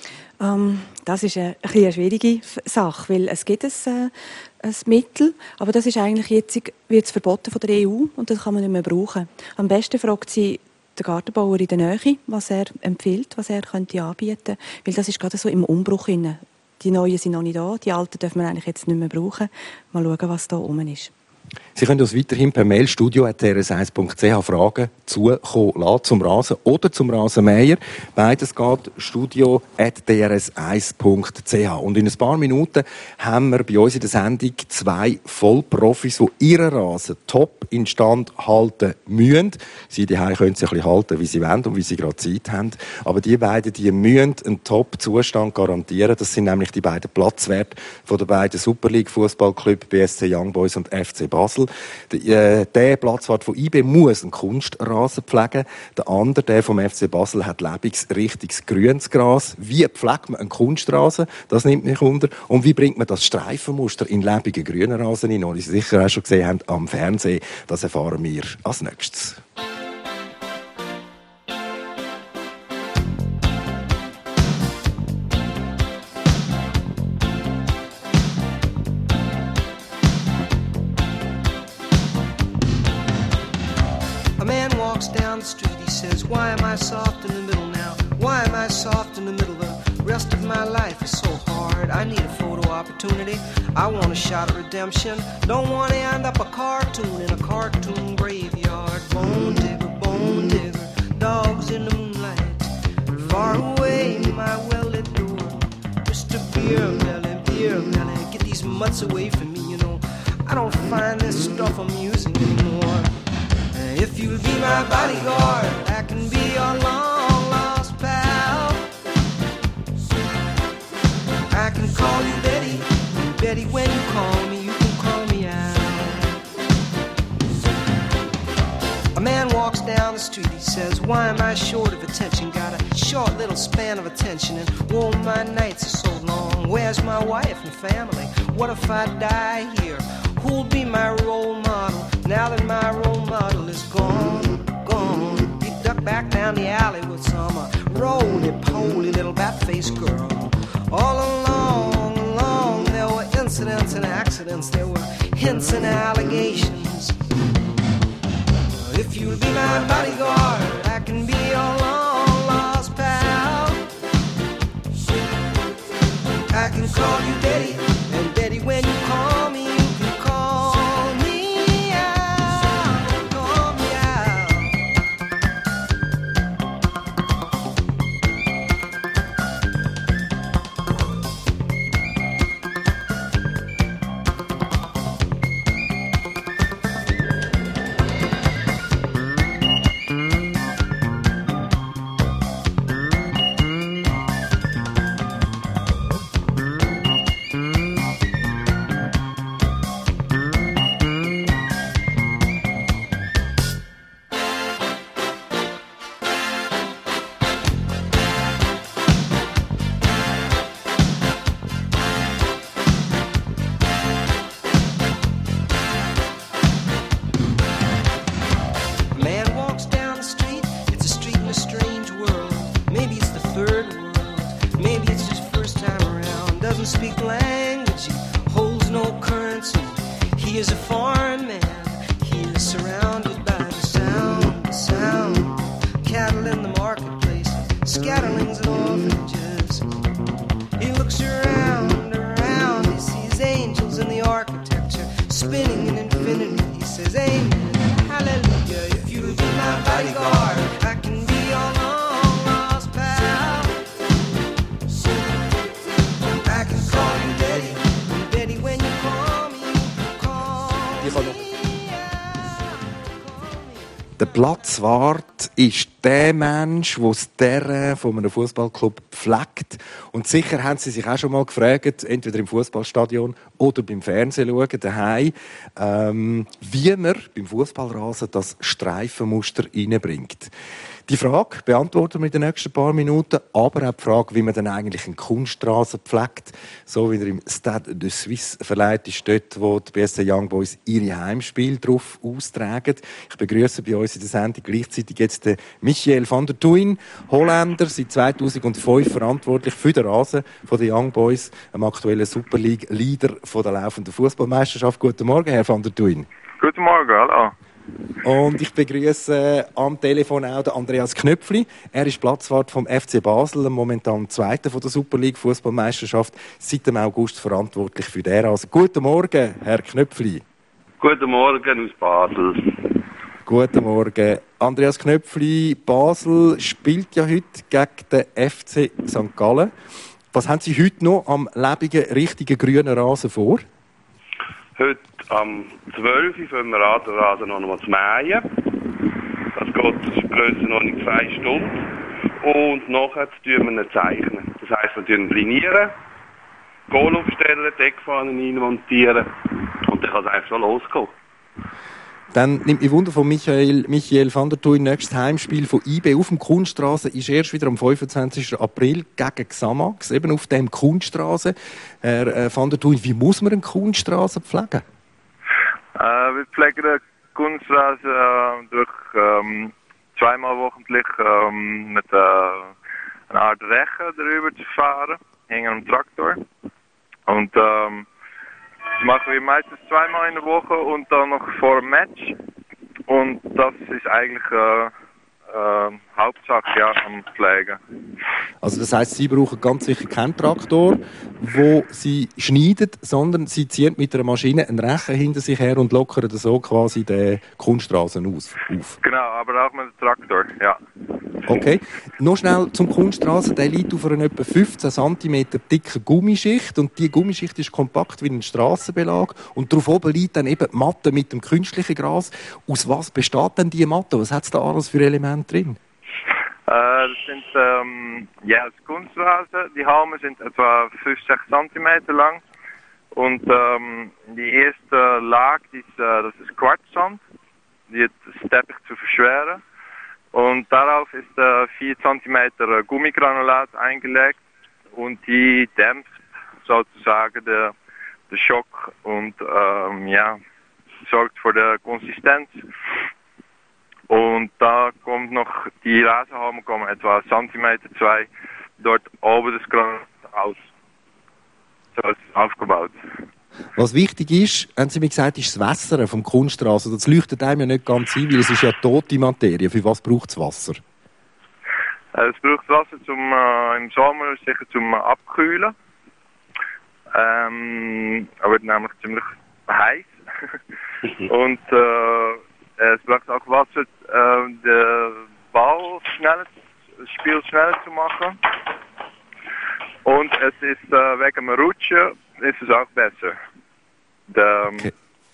Das ist eine schwierige Sache, weil es gibt ein Mittel, aber das ist eigentlich jetzt wird verboten von der EU und das kann man nicht mehr brauchen. Am besten fragt sie der Gartenbauer in der Nähe, was er empfiehlt, was er könnte anbieten, weil das ist gerade so im Umbruch inne. Die Neuen sind noch nicht da, die Alten dürfen wir eigentlich jetzt nicht mehr brauchen. Mal schauen, was da rum ist. Sie können uns weiterhin per Mail studio@drs1.ch Fragen zukommen lassen zum Rasen oder zum Rasenmäher. Beides geht studio@drs1.ch. Und in ein paar Minuten haben wir bei uns in der Sendung 2 Vollprofis, die ihren Rasen top instand halten müssen. Sie daheim können sie ein bisschen halten, wie sie wollen und wie sie gerade Zeit haben. Aber die beiden, die müssen einen Top-Zustand garantieren. Das sind nämlich die beiden Platzwerte von den beiden Super League Fußballclub BSC Young Boys und FC Basel. Der Platzwart von IB muss einen Kunstrasen pflegen. Der andere, der vom FC Basel, hat lebendiges, richtiges grünes Gras. Wie pflegt man einen Kunstrasen? Das nimmt mich unter. Und wie bringt man das Streifenmuster in lebendigen grünen Rasen hinein? Die Sie sicher auch schon gesehen haben am Fernsehen. Das erfahren wir als nächstes. walks down the street, he says, why am I soft in the middle now? Why am I soft in the middle? The rest of my life is so hard. I need a photo opportunity. I want a shot of redemption. Don't want to end up a cartoon in a cartoon graveyard. Bone digger, dogs in the moonlight. Far away, my well-lit door. Mr. Beer Belly, get these mutts away from me, you know. I don't find this stuff amusing anymore. If you'll be my bodyguard, I can be your long-lost pal. I can call you Betty, Betty, when you call me, you can call me out. A man walks down the street, he says, why am I short of attention? Got a short little span of attention, and whoa, my nights are so long. Where's my wife and family? What if I die here? Who'll be my role model now that my role model is gone, gone? He ducked back down the alley with some roly-poly little bat-faced girl. All along, there were incidents and accidents, there were hints and allegations. If you'll be my bodyguard, I can be your long-lost pal. I can call you Betty, and Betty, when you call me, you can call me out, call me out. He is a foreign man. He is surrounded by the sound. Cattle in the marketplace, scatterlings and orphanages. He looks around, he sees angels in the architecture, spinning in infinity. He says, amen, hallelujah. If you'll be my bodyguard, I can be your long lost pal. I can call you Betty, Betty, when you call me, call me. Der Platzwart ist der Mensch, der das Terrain von einem Fußballclub pflegt. Und sicher haben Sie sich auch schon mal gefragt, entweder im Fußballstadion oder beim Fernsehen schauen, daheim, wie man beim Fußballrasen das Streifenmuster reinbringt. Die Frage beantworten wir in den nächsten paar Minuten, aber auch die Frage, wie man dann eigentlich einen Kunstrasen pflegt, so wie er im Stade de Suisse verleiht ist, dort, wo die BSC Young Boys ihre Heimspiele drauf austragen. Ich begrüße bei uns in der Sendung gleichzeitig jetzt den Michiel van der Thuin, Holländer, seit 2005 verantwortlich für den Rasen von den Young Boys, einem aktuellen Super League-Leader von der laufenden Fußballmeisterschaft. Guten Morgen, Herr van der Thuin. Guten Morgen, hallo. Und ich begrüße am Telefon auch den Andreas Knöpfli. Er ist Platzwart vom FC Basel, momentan Zweiter von der Super League Fußballmeisterschaft, seit dem August verantwortlich für den Rasen. Guten Morgen, Herr Knöpfli. Guten Morgen aus Basel. Guten Morgen. Andreas Knöpfli, Basel spielt ja heute gegen den FC St. Gallen. Was haben Sie heute noch am lebigen, richtigen grünen Rasen vor? Heute am 12. Uhr fangen wir an, den Rasen noch einmal zu mähen. Das geht Grössenordnung 2 Stunden. Und nachher tun wir ihn zeichnen. Das heisst, wir tun linieren, Goal aufstellen, Deckfahnen einmontieren und dann kann es eigentlich schon losgehen. Dann nimmt mich Wunder von Michiel van der Thuin. Nächstes Heimspiel von IB auf dem Kunststrasen ist erst wieder am 25. April gegen Xamax, eben auf dem Kunststrasen. Herr van der Thuin, wie muss man einen Kunststrasen pflegen? Wir pflegen den Kunststrasen durch zweimal wöchentlich mit einer Art Rechen darüber zu fahren, hängen am Traktor. Und das machen wir meistens zweimal in der Woche und dann noch vor dem Match. Und das ist eigentlich Hauptsache am Pflegen. Also das heisst, Sie brauchen ganz sicher keinen Traktor, wo Sie schneiden, sondern Sie ziehen mit einer Maschine einen Rechen hinter sich her und lockern so quasi den Kunstrasen auf. Genau, aber auch mit dem Traktor, ja. Okay. Noch schnell zum Kunstrasen. Der liegt auf einer etwa 15 cm dicken Gummischicht und die Gummischicht ist kompakt wie ein Strassenbelag und darauf oben liegt dann eben die Matte mit dem künstlichen Gras. Aus was besteht denn die Matte? Was hat es da alles für Elemente drin? Das sind das Kunstrasen. Die Halme sind etwa 5-6 cm lang und die erste Lage das ist Quarzsand, die hat das Teppich zu verschweren. Und darauf ist 4 cm Gummigranulat eingelegt und die dämpft sozusagen den Schock und sorgt für die Konsistenz. Und da kommt noch die Rasenhalme kommen etwa 1 cm, 2 dort oben das Granulat aus. So ist es aufgebaut. Was wichtig ist, haben Sie mir gesagt, ist das Wässern vom Kunstrasen. Das leuchtet einem ja nicht ganz ein, weil es ist ja tote Materie. Für was braucht es Wasser? Es braucht Wasser im Sommer sicher zum Abkühlen. Aber nämlich ziemlich heiß. Und es braucht auch Wasser, den Ball das Spiel schneller zu machen. Und es ist wegen dem Rutschen ist es auch besser. Die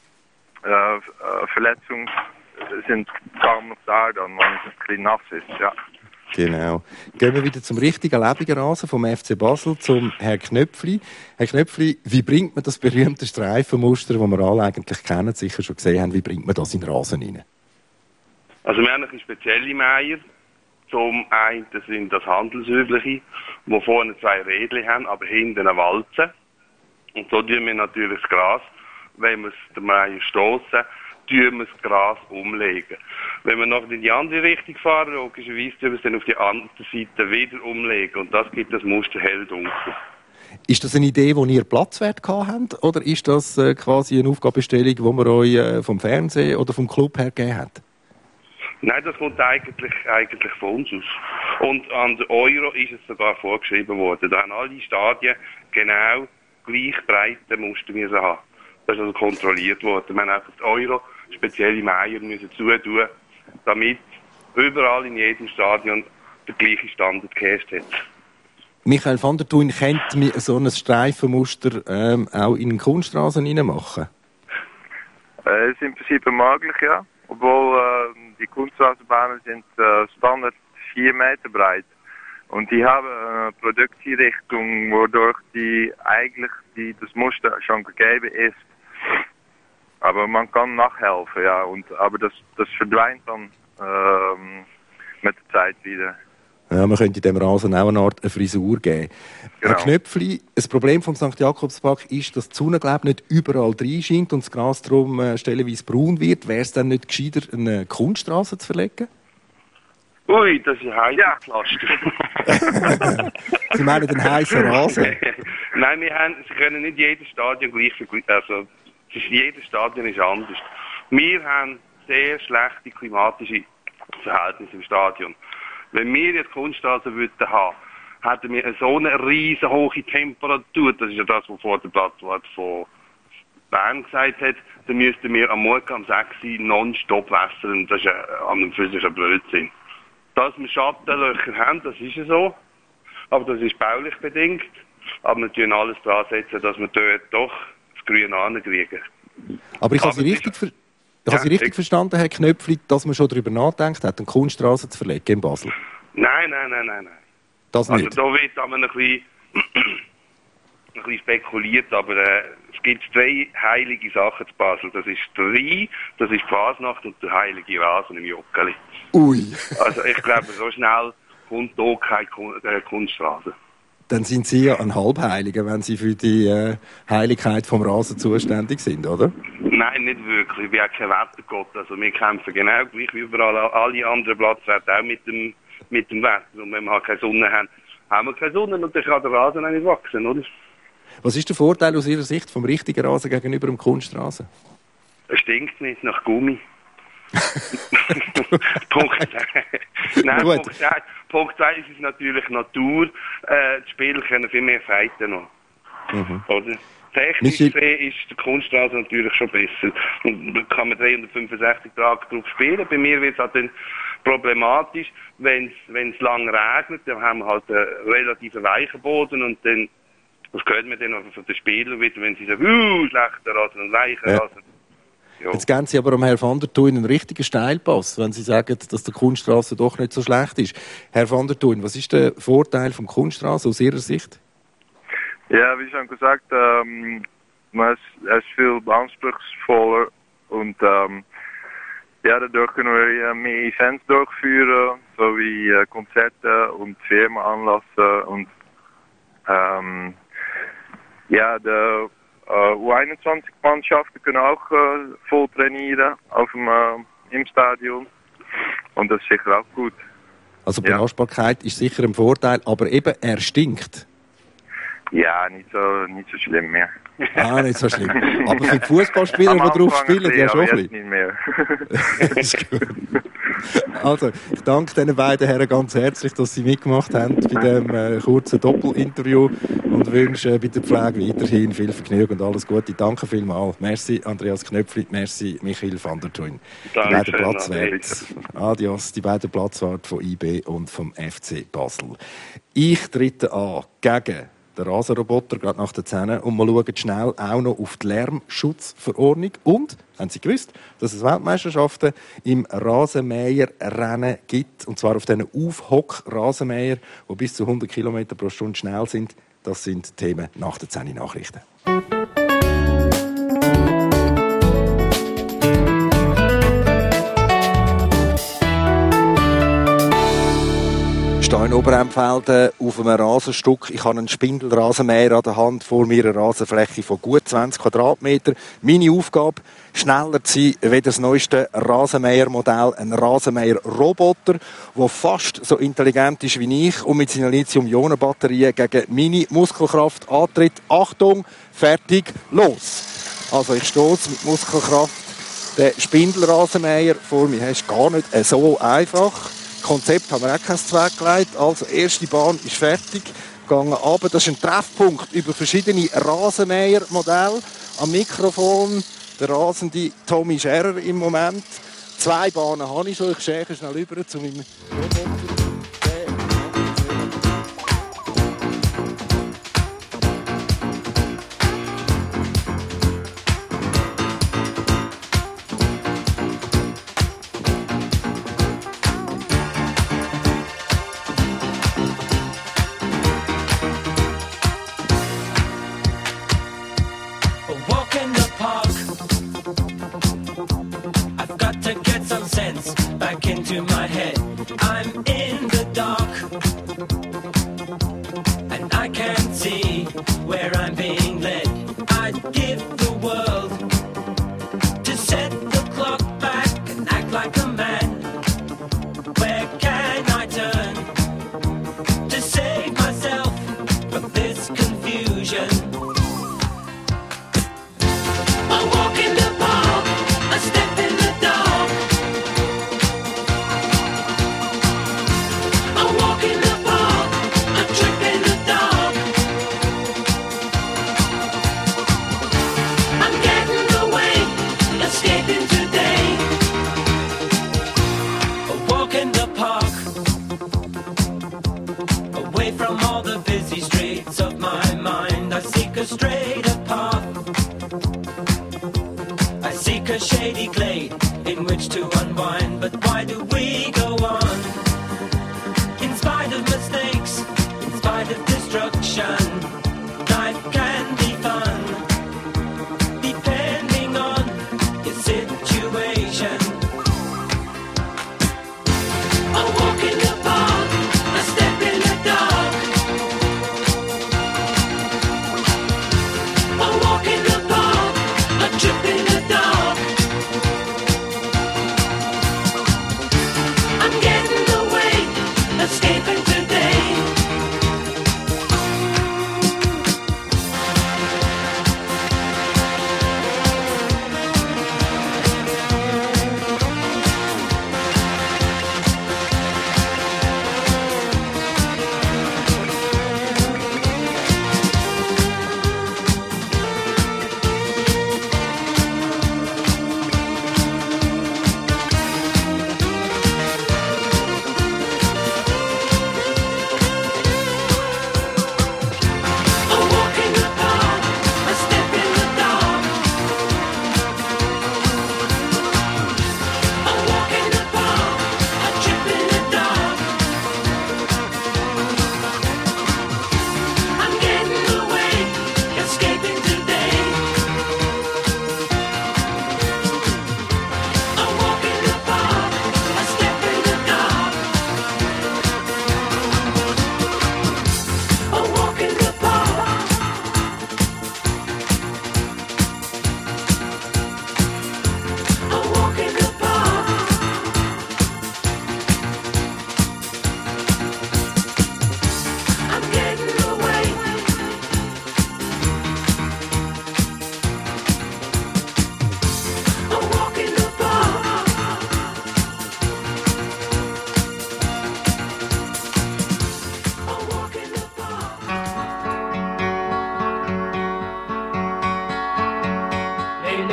Verletzungen sind kaum noch da, dann, wenn es ein bisschen nass ist. Ja. Genau. Gehen wir wieder zum richtigen lebigen Rasen vom FC Basel, zum Herrn Knöpfli. Herr Knöpfli, wie bringt man das berühmte Streifenmuster, das wir alle eigentlich kennen, sicher schon gesehen haben, wie bringt man das in den Rasen rein? Also wir haben eine spezielle Meier. Zum einen sind das handelsübliche, die vorne 2 Rädchen haben, aber hinten eine Walze. Und so tun wir natürlich das Gras, wenn wir es der Meier stossen, tun wir das Gras umlegen. Wenn wir noch in die andere Richtung fahren, logischerweise tun wir es dann auf die andere Seite wieder umlegen. Und das gibt das Muster hell-dunkel. Ist das eine Idee, die ihr Platzwert gehabt habt? Oder ist das quasi eine Aufgabenstellung, die man euch vom Fernsehen oder vom Club her gegeben hat? Nein, das kommt eigentlich von uns aus. Und an der Euro ist es sogar vorgeschrieben worden. Da haben alle Stadien genau gleich breite Muster müssen haben. Das ist also kontrolliert worden. Wir haben einfach die Euro spezielle Meier müssen zutun, damit überall in jedem Stadion der gleiche Standard geherrscht hat. Michael van der Thuin, kennt so ein Streifenmuster auch in den Kunstrasen reinmachen? Es ist im Prinzip möglich, ja. Obwohl die Kunstrasenbahnen sind Standard 4 Meter breit. Und die haben eine Produkteinrichtung, wodurch das Muster schon gegeben ist. Aber man kann nachhelfen, ja. Aber das verdwijnt dann mit der Zeit wieder. Ja, man könnte dem Rasen auch eine Art Frisur geben. Genau. Herr Knöpfli, das Problem vom St. Jakobspark ist, dass die Sonne nicht überall reinscheint und das Gras darum stellenweise braun wird. Wäre es dann nicht gescheiter, eine Kunststraße zu verlegen? Ui, das ist ein heißes Pflaster. Sie meinen den heißen Rasen? Nein, Sie können nicht jedes Stadion gleich vergleichen. Also, jedes Stadion ist anders. Wir haben sehr schlechte klimatische Verhältnisse im Stadion. Wenn wir jetzt Kunststraßen würden haben, hätten wir so eine riesen hohe Temperatur, das ist ja das, was vor der Platzwart von Bern gesagt hat, dann müssten wir am Morgen um 6 Uhr nonstop wässern. Das ist an und für sich ein Blödsinn. Dass wir Schattenlöcher haben, das ist ja so. Aber das ist baulich bedingt. Aber wir tun alles dran setzen, dass wir dort doch das Grüne ankriegen. Aber ich habe Sie richtig verstanden, Herr Knöpfli, dass man schon darüber nachdenkt hat, eine Kunststraße zu verlegen in Basel? Nein. Das nicht? Also da wird aber ein bisschen spekuliert, aber es gibt 2 heilige Sachen zu Basel. Das ist der Rhein, das ist die Fasnacht und der heilige Rasen im Joggeli. Ui. Also ich glaube, so schnell kommt da keine Kunststraße. Dann sind Sie ja ein Halbheiliger, wenn Sie für die Heiligkeit vom Rasen zuständig sind, oder? Nein, nicht wirklich. Wir haben keinen Wettergott. Also wir kämpfen genau gleich wie überall alle anderen Platzwerte auch mit dem Wetter. Und wenn wir halt keine Sonne haben, haben wir keine Sonne und dann kann der Rasen auch nicht wachsen, oder? Was ist der Vorteil aus Ihrer Sicht vom richtigen Rasen gegenüber dem Kunstrasen? Es stinkt nicht nach Gummi. Punkt 2 ist es natürlich Natur. Die Spieler können viel mehr fighten noch. Oder? Technisch gesehen ist der Kunststraße natürlich schon besser. Und da kann man 365 Tage drauf spielen. Bei mir wird es halt dann problematisch, wenn es lang regnet, dann haben wir halt einen relativ weichen Boden und dann, das hört man dann von den Spielern wieder, wenn sie sagen, schlechter Rasen und weicher Rasen. Ja. Jetzt geben Sie aber am Herrn van der Thuin einen richtigen Steilpass, wenn Sie sagen, dass der Kunststraße doch nicht so schlecht ist. Herr van der Thuin, was ist der Vorteil vom Kunststraße aus Ihrer Sicht? Ja, wie schon gesagt, man ist viel anspruchsvoller und dadurch können wir mehr Events durchführen, so wie Konzerte und Firmenanlässe und der U21-Mannschaften können auch voll trainieren im Stadion und das ist sicher auch gut. Also Belastbarkeit ist sicher ein Vorteil, aber eben er stinkt. Ja, nicht so schlimm mehr. Nicht so schlimm. Aber für die Fußballspieler, die drauf spielen, ja schon ein bisschen. Nicht mehr. Ist gut. Also, ich danke diesen beiden Herren ganz herzlich, dass sie mitgemacht haben bei diesem kurzen Doppelinterview und wünsche bei der Pflege weiterhin viel Vergnügen und alles Gute. Danke vielmals. Merci Andreas Knöpfli, merci Michael van der Thuin. Die beiden Platzwärter. Adios, die beiden Platzwärter von IB und vom FC Basel. Ich trete an gegen den Rasenroboter, gerade nach den 10. Und wir schauen schnell auch noch auf die Lärmschutzverordnung. Und, haben Sie gewusst, dass es Weltmeisterschaften im Rasenmäherrennen gibt? Und zwar auf diesen Aufhock-Rasenmäher, die bis zu 100 km pro Stunde schnell sind. Das sind Themen nach den 10 Nachrichten. Ich stehe in Oberempfelden auf einem Rasenstück. Ich habe einen Spindelrasenmäher an der Hand, vor mir eine Rasenfläche von gut 20 Quadratmeter. Meine Aufgabe, schneller zu sein wie das neueste Rasenmähermodell, ein Rasenmäher-Roboter, der fast so intelligent ist wie ich und mit seiner Lithium-Ionen-Batterie gegen meine Muskelkraft antritt. Achtung, fertig, los! Also ich stehe mit Muskelkraft. Der Spindelrasenmäher vor mir ist gar nicht so einfach. Konzept haben wir auch kein weggelegt. Also, erste Bahn ist fertig. Gegangen runter. Das ist ein Treffpunkt über verschiedene Rasenmähermodelle. Am Mikrofon der rasende Tommy Scherer im Moment. 2 Bahnen habe ich schon. Ich schere schnell rüber zu meinem Roboter.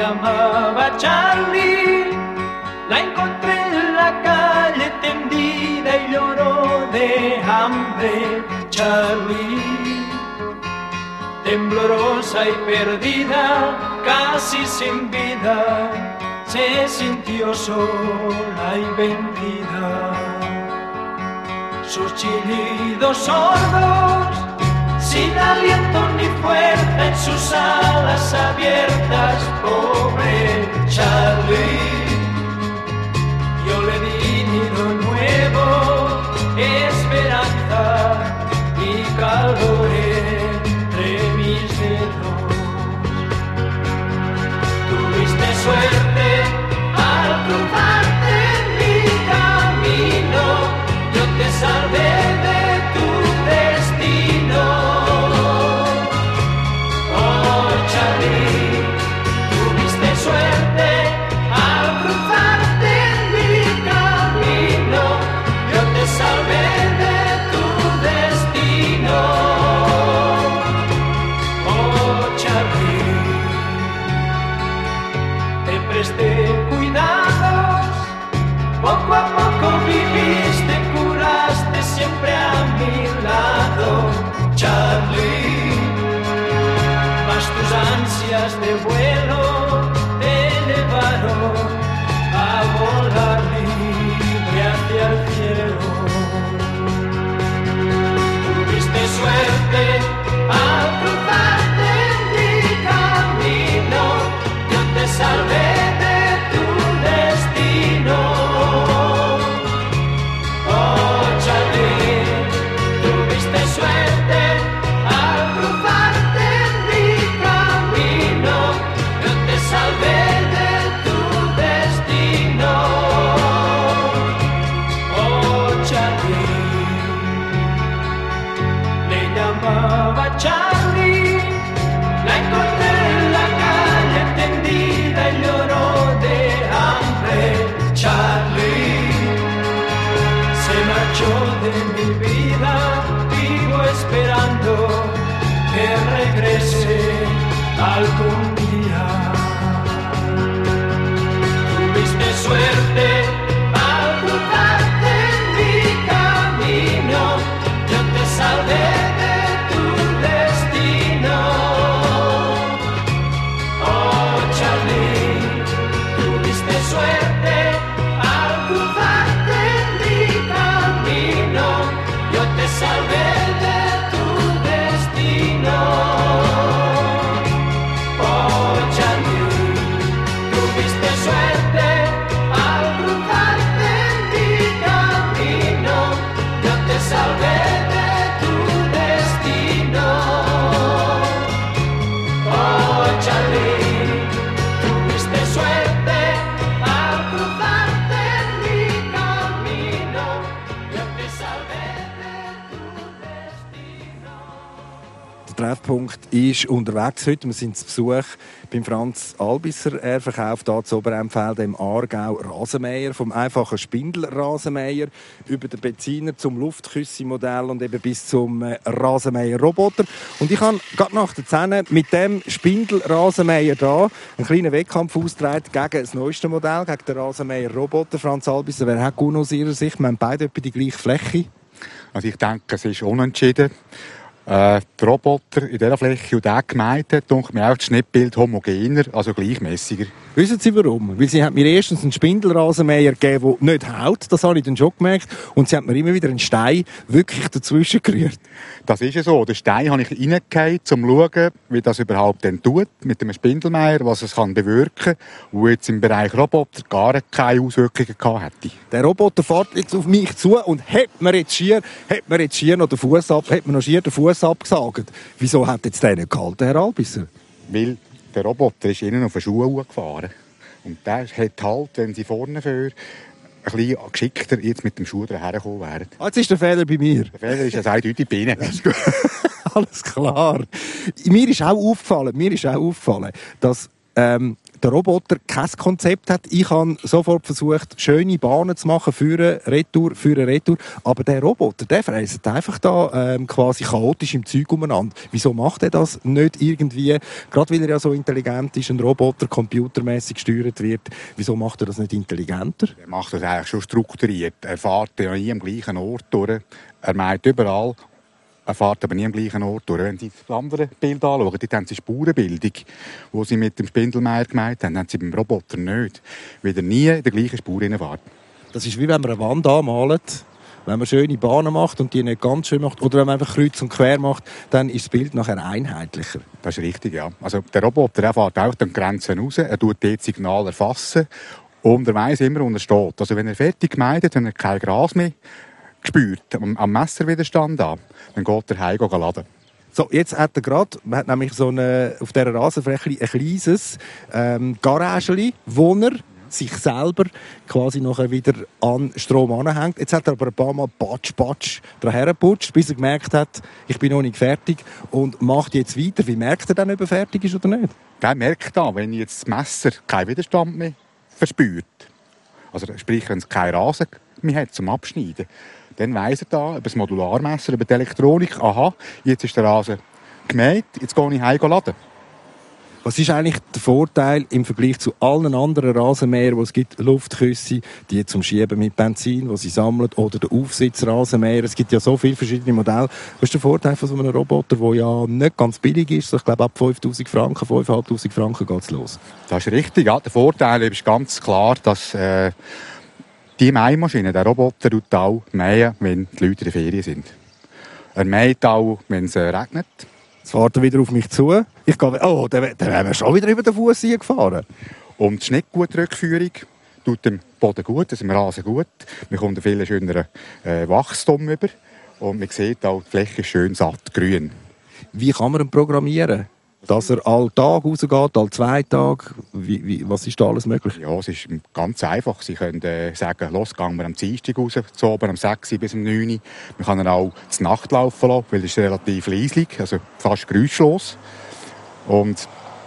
chiamava Charlie, la encontré en la calle tendida y lloró de hambre. Charlie, temblorosa y perdida, casi sin vida, se sintió sola y vendida. Sus chillidos sordos, sin aliento ni fuerza en sus alas abiertas, pobre Charlie. Yo le di nido nuevo, esperanza y calor entre mis dedos. Tuviste suerte al cruzarte en mi camino, yo te salvé de tu destino. Oh Charlie, tuviste suerte al cruzarte en mi camino, yo te salvé de tu destino. Oh Charlie, te presté cuidados, poco a poco viviste, curaste siempre a mi lado, Charlie. Mas tus ansias de vuelo te llevaron a volar libre hacia el cielo. Tuviste suerte al cruzarte en mi camino, yo te salvé de tu destino. Oh Charlie, tuviste suerte al cruzarte en mi camino, yo te salvé de tu destino. Oh Charlie, le llamaba Charlie, la encontré en la calle tendida y lloró de hambre. Charlie se marchó de mi vida, vivo esperando que regrese algún día. Tuviste suerte al cruzarte en mi camino, yo te salvé de tu destino. Oh Charlie, tuviste suerte al cruzarte en mi camino, yo te salvé de tu destino. Oh Charlie, tuviste suerte al cruzarte en mi camino, yo te salvé de tu destino. Oh Charlie, tuviste suerte al cruzarte en mi camino, yo te salvé de tu destino. Der Treffpunkt ist unterwegs heute. Wir sind zu Besuch beim Franz Albisser. Er verkauft hier zu Oberempfelde im Aargau Rasenmäher, vom einfachen Spindelrasenmäher über den Benziner zum Luftküsse-Modell und eben bis zum Rasenmäher-Roboter. Und ich habe gerade nach der 10 mit dem Spindelrasenmäher hier einen kleinen Wettkampf ausgetragen gegen das neueste Modell, gegen den Rasenmäher-Roboter. Franz Albisser, wer hat gewonnen aus Ihrer Sicht? Wir haben beide etwa die gleiche Fläche. Also ich denke, es ist unentschieden. Der Roboter in dieser Fläche und der Gemeinde, denke mir auch das Schnittbild homogener, also gleichmäßiger. Wissen Sie warum? Weil sie hat mir erstens einen Spindelrasenmäher gegeben, der nicht haut, das habe ich dann schon gemerkt, und sie hat mir immer wieder einen Stein wirklich dazwischen gerührt. Das ist ja so. Den Stein habe ich reingehauen, um zu schauen, wie das überhaupt denn tut mit dem Spindelmäher, was es kann bewirken, wo jetzt im Bereich Roboter gar keine Auswirkungen gehabt hätte. Der Roboter fährt jetzt auf mich zu und hat mir jetzt schier noch den Fuß abgesagt. Wieso hat jetzt der nicht gehalten, Herr Albisser? Weil der Roboter ist innen auf den Schuh gefahren. Und der hat halt, wenn sie vorne fahren, ein bisschen geschickter jetzt mit dem Schuh hergekommen wären. Jetzt ist der Fehler bei mir. Der Fehler ist ja eindeutig bei Ihnen. Alles klar. Mir ist auch aufgefallen, dass der Roboter kein Konzept hat. Ich habe sofort versucht, schöne Bahnen zu machen für eine Retour. Aber der Roboter, der fräst einfach da quasi chaotisch im Zeug umeinander. Wieso macht er das nicht irgendwie, gerade weil er ja so intelligent ist, ein Roboter computermäßig gesteuert wird, wieso macht er das nicht intelligenter? Er macht das eigentlich schon strukturiert. Er fährt ja nie am gleichen Ort durch. Er meint überall. Er fährt aber nie am gleichen Ort durch. Wenn Sie das andere Bild anschauen, dort haben Sie Spurenbildung, die Sie mit dem Spindelmeier gemeint haben, haben Sie beim Roboter nicht. Weil er nie in der gleichen Spur fährt. Das ist wie wenn man eine Wand anmalt. Wenn man schöne Bahnen macht und die nicht ganz schön macht, oder wenn man einfach kreuz und quer macht, dann ist das Bild nachher einheitlicher. Das ist richtig, ja. Also der Roboter, der fährt auch die Grenzen raus, er tut dort Signal erfassen und er weiss immer, wo er steht. Also wenn er fertig gemeidet, wenn er kein Gras mehr gespürt, am Messerwiderstand an, dann geht er heim laden. So, jetzt hat er gerade, man hat nämlich so auf dieser Rasenfläche ein kleines Garageli, wo er sich selber quasi nachher wieder an Strom anhängt. Jetzt hat er aber ein paar Mal Patsch daher geputscht, bis er gemerkt hat, ich bin noch nicht fertig und macht jetzt weiter. Wie merkt er dann, ob er fertig ist oder nicht? Der merkt dann, wenn jetzt das Messer keinen Widerstand mehr verspürt, also sprich, wenn es keinen Rasen mehr hat zum Abschneiden, dann weiss er da über das Modularmesser, über die Elektronik, aha, jetzt ist der Rasen gemäht, jetzt gehe ich heim laden. Was ist eigentlich der Vorteil im Vergleich zu allen anderen Rasenmähern, die es gibt? Luftküsse, die zum Schieben mit Benzin, die sie sammeln, oder der Aufsitzrasenmäher. Es gibt ja so viele verschiedene Modelle. Was ist der Vorteil von so einem Roboter, der ja nicht ganz billig ist? Ich glaube, ab 5'000 Franken, 5'500 Franken geht es los. Das ist richtig, ja. Der Vorteil ist ganz klar, dass die Mähmaschine, der Roboter, tut auch mähen, wenn die Leute in der Ferien sind. Er mäht auch, wenn es regnet. Jetzt fährt er wieder auf mich zu. Ich gehe, dann wären wir schon wieder über den Fuß gefahren. Und die Schnittgutrückführung tut dem Boden gut, also dem Rasen gut. Man kommt einen viel schöneren Wachstum über. Und man sieht auch, die Fläche ist schön satt, grün. Wie kann man ihn programmieren? Dass er all Tag rausgeht, all 2 Tage? Was ist da alles möglich? Ja, es ist ganz einfach. Sie können sagen, los, gehen wir am Dienstag raus, zu oben am 6 bis am 9. Man kann ihn auch zur Nacht laufen lassen, weil es ist relativ leislich, also fast geräuschlos. Und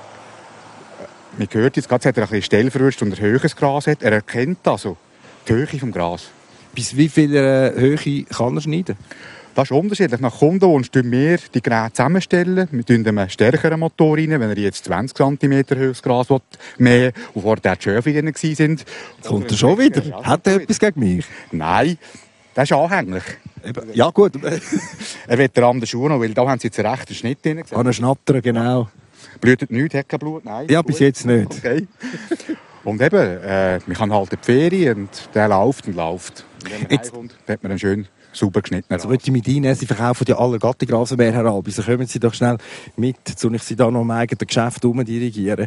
man hört jetzt gerade, dass er ein bisschen Stellverlust und ein höheres Gras hat. Er erkennt also die Höhe vom Gras. Bis wie viel Höhe kann er schneiden? Das ist unterschiedlich. Nach Kundenwunsch tun wir die Geräte zusammenstellen. Wir tun einen stärkeren Motor rein, wenn er jetzt 20 cm höchstes Gras mähen will, und vorher die Schöfli drin waren. Kommt er schon wieder? Ja, hat er etwas gegen mich? Nein, das ist anhänglich. Ja, gut. Er will den anderen Schuh noch, weil da haben sie jetzt einen rechten Schnitt drin. An einen Schnatter, genau. Blutet nichts, hat kein Blut? Nein. Ja, bis jetzt nicht. Okay. Und eben, man kann halt in die Ferien und der läuft und läuft. Und wenn man heimkommt, hat man einen schön sauber geschnitten. Also wollte ich mit Ihnen, Sie verkaufen ja alle Gattung Rasenmäher heran. Also kommen Sie doch schnell mit, soll ich Sie da noch im eigenen Geschäft dirigieren.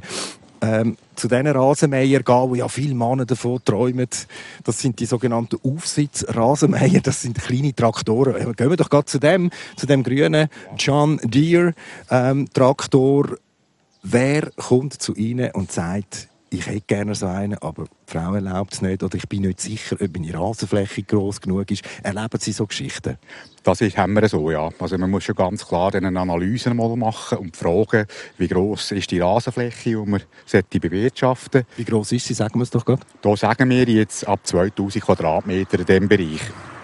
Zu diesen Rasenmähern gehen, wo ja viele Männer davon träumen. Das sind die sogenannten Aufsitzrasenmäher. Das sind kleine Traktoren. Gehen wir doch gerade zu dem grünen John Deere Traktor. Wer kommt zu Ihnen und sagt, ich hätte gerne so einen, aber die Frau erlaubt es nicht, oder ich bin nicht sicher, ob meine Rasenfläche gross genug ist. Erleben Sie so Geschichten? Das haben wir so, ja. Also man muss schon ganz klar eine Analyse mal machen und fragen, wie gross ist die Rasenfläche, die man bewirtschaften sollte. Wie gross ist sie, sagen wir es doch gerade? Da sagen wir jetzt ab 2000 Quadratmeter in diesem Bereich.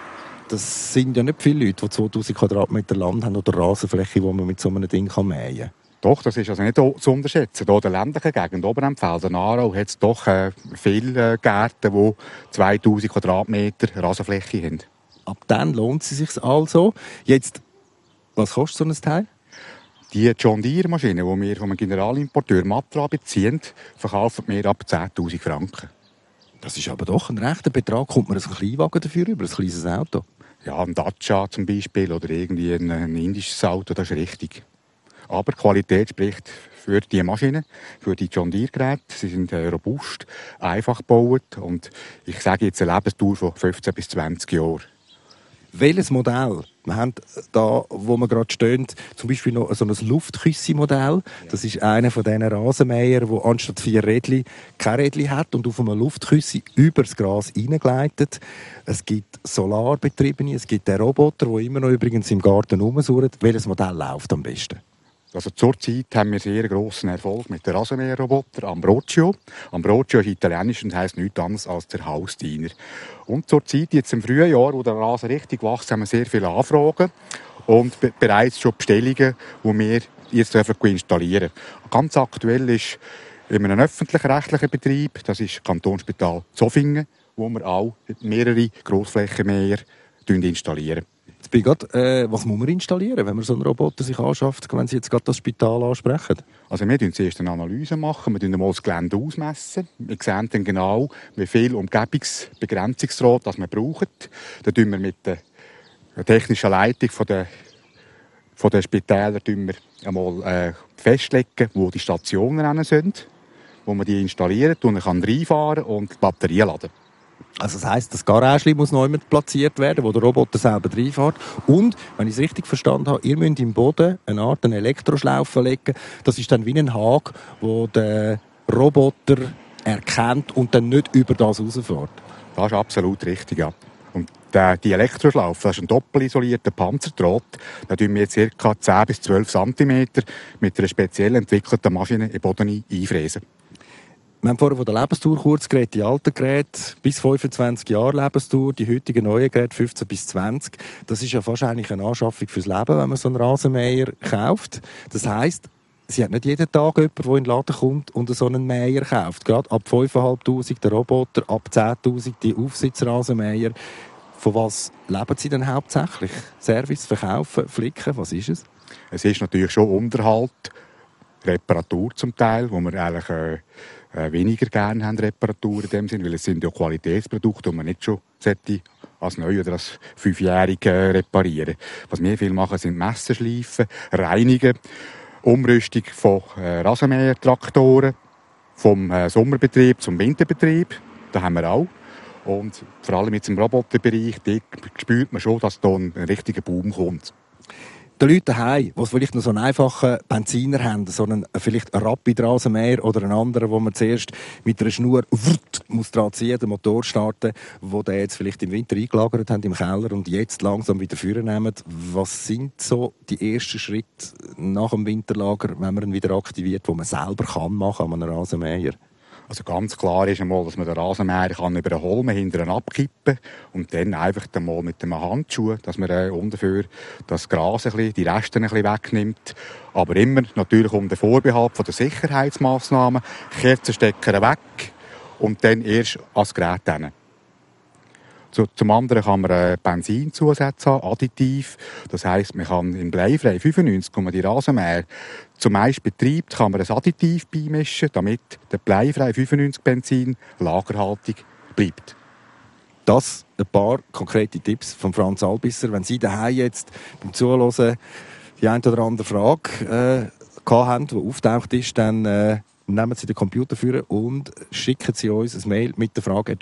Das sind ja nicht viele Leute, die 2000 Quadratmeter Land haben oder Rasenfläche, die man mit so einem Ding mähen kann. Doch, das ist also nicht zu unterschätzen. Hier in der ländlichen Gegend, oben am Felden Aarau, hat es doch viele Gärten, die 2000 Quadratmeter Rasenfläche haben. Ab dann lohnt es sich also. Jetzt, was kostet so ein Teil? Die John Deere Maschine, die wir vom Generalimporteur Matra beziehen, verkaufen wir ab 10'000 Franken. Das ist aber doch ein rechter Betrag. Kommt man ein Kleinwagen dafür über, ein kleines Auto? Ja, ein Dacia zum Beispiel oder irgendwie ein indisches Auto, das ist richtig. Aber die Qualität spricht für die Maschinen, für die John Deere Geräte. Sie sind robust, einfach gebaut und ich sage jetzt eine Lebensdauer von 15 bis 20 Jahren. Welches Modell? Wir haben da, wo wir gerade stehen, zum Beispiel noch so ein Luftküsse-Modell. Das ist einer von diesen Rasenmähern, der anstatt 4 Rädchen kein Rädchen hat und auf einem Luftküsse über das Gras hineingleitet. Es gibt Solarbetriebene, es gibt den Roboter, der immer noch übrigens im Garten rumsurrt. Welches Modell läuft am besten? Also zurzeit haben wir sehr grossen Erfolg mit dem Rasenmäherroboter Ambrogio. Ambrogio ist italienisch und heisst nichts anderes als der Hausdiener. Und zurzeit, jetzt im Frühjahr, wo der Rasen richtig wächst, haben wir sehr viele Anfragen und bereits schon Bestellungen, die wir jetzt installieren dürfen. Ganz aktuell ist in einem öffentlich-rechtlichen Betrieb, das ist Kantonsspital Zofingen, wo wir auch mehrere Grossflächenmäher installieren. Jetzt bin ich grad, was muss man installieren, wenn man so einen Roboter sich anschafft, wenn Sie jetzt gerade das Spital ansprechen? Also wir machen zuerst eine Analyse, wir messen mal das Gelände ausmessen. Wir sehen dann genau, wie viel Umgebungsbegrenzungsdraht das wir brauchen. Dann tun wir mit der technischen Leitung von den Spitälern einmal festlegen, wo die Stationen sind, wo man die installieren, reinfahren und die Batterie laden. Also das heisst, das Garage muss noch jemand platziert werden, wo der Roboter selber reinfährt. Und, wenn ich es richtig verstanden habe, ihr müsst im Boden eine Art Elektroschlaufe legen. Das ist dann wie ein Haken, wo der Roboter erkennt und dann nicht über das rausfährt. Das ist absolut richtig, ja. Und die Elektroschlaufe, das ist ein doppelisolierter Panzerdraht. Da tun wir ca. 10 bis 12 cm mit einer speziell entwickelten Maschine in den Boden einfräsen. Wir haben vorhin von der Lebensdauer kurz geredet. Die alten Geräte bis 25 Jahre Lebensdauer, die heutigen neuen Geräte 15 bis 20. Das ist ja fast eigentlich eine Anschaffung fürs Leben, wenn man so einen Rasenmäher kauft. Das heisst, Sie hat nicht jeden Tag jemanden, der in den Laden kommt und so einen Mäher kauft. Gerade ab 5'500 der Roboter, ab 10'000 die Aufsitzrasenmäher. Von was leben Sie denn hauptsächlich? Service, Verkaufen, Flicken, was ist es? Es ist natürlich schon Unterhalt, Reparatur zum Teil, wo wir eigentlich weniger gerne haben, Reparaturen in dem Sinn, weil es sind ja Qualitätsprodukte, die man nicht schon als neu oder als 5-jährige reparieren. Was wir viel machen, sind Messerschleifen, Reinigen, Umrüstung von Rasenmähertraktoren, vom Sommerbetrieb zum Winterbetrieb. Da haben wir auch. Und vor allem jetzt im Roboterbereich, dort spürt man schon, dass da ein richtiger Boom kommt. Die Leute daheim, die vielleicht noch so einen einfachen Benziner haben, so einen vielleicht einen Rapid-Rasenmäher oder einen anderen, wo man zuerst mit einer Schnur muss dran ziehen, den Motor starten, wo der jetzt vielleicht im Winter eingelagert haben im Keller und jetzt langsam wieder vornehmen. Was sind so die ersten Schritte nach dem Winterlager, wenn man ihn wieder aktiviert, wo man selber kann machen an einem Rasenmäher? Also ganz klar ist einmal, dass man den Rasenmäher kann über den Holmen hinterher abkippen und dann einfach einmal mit dem Handschuh, dass man ungefähr das Gras die Reste ein bisschen wegnimmt. Aber immer natürlich um den Vorbehalt von den Sicherheitsmaßnahmen, Kerzenstecker weg und dann erst ans Gerät hin. Zum anderen kann man Benzinzusätze haben, Additiv. Das heisst, man kann im Bleifrei 95, wo man die Rasenmäher zum meisten betreibt, kann man ein Additiv beimischen, damit der Bleifrei 95 Benzin lagerhaltig bleibt. Das ein paar konkrete Tipps von Franz Albisser. Wenn Sie daheim jetzt beim Zuhören die eine oder andere Frage haben, die auftaucht ist, dann nehmen Sie den Computer vor und schicken Sie uns ein Mail mit der Frage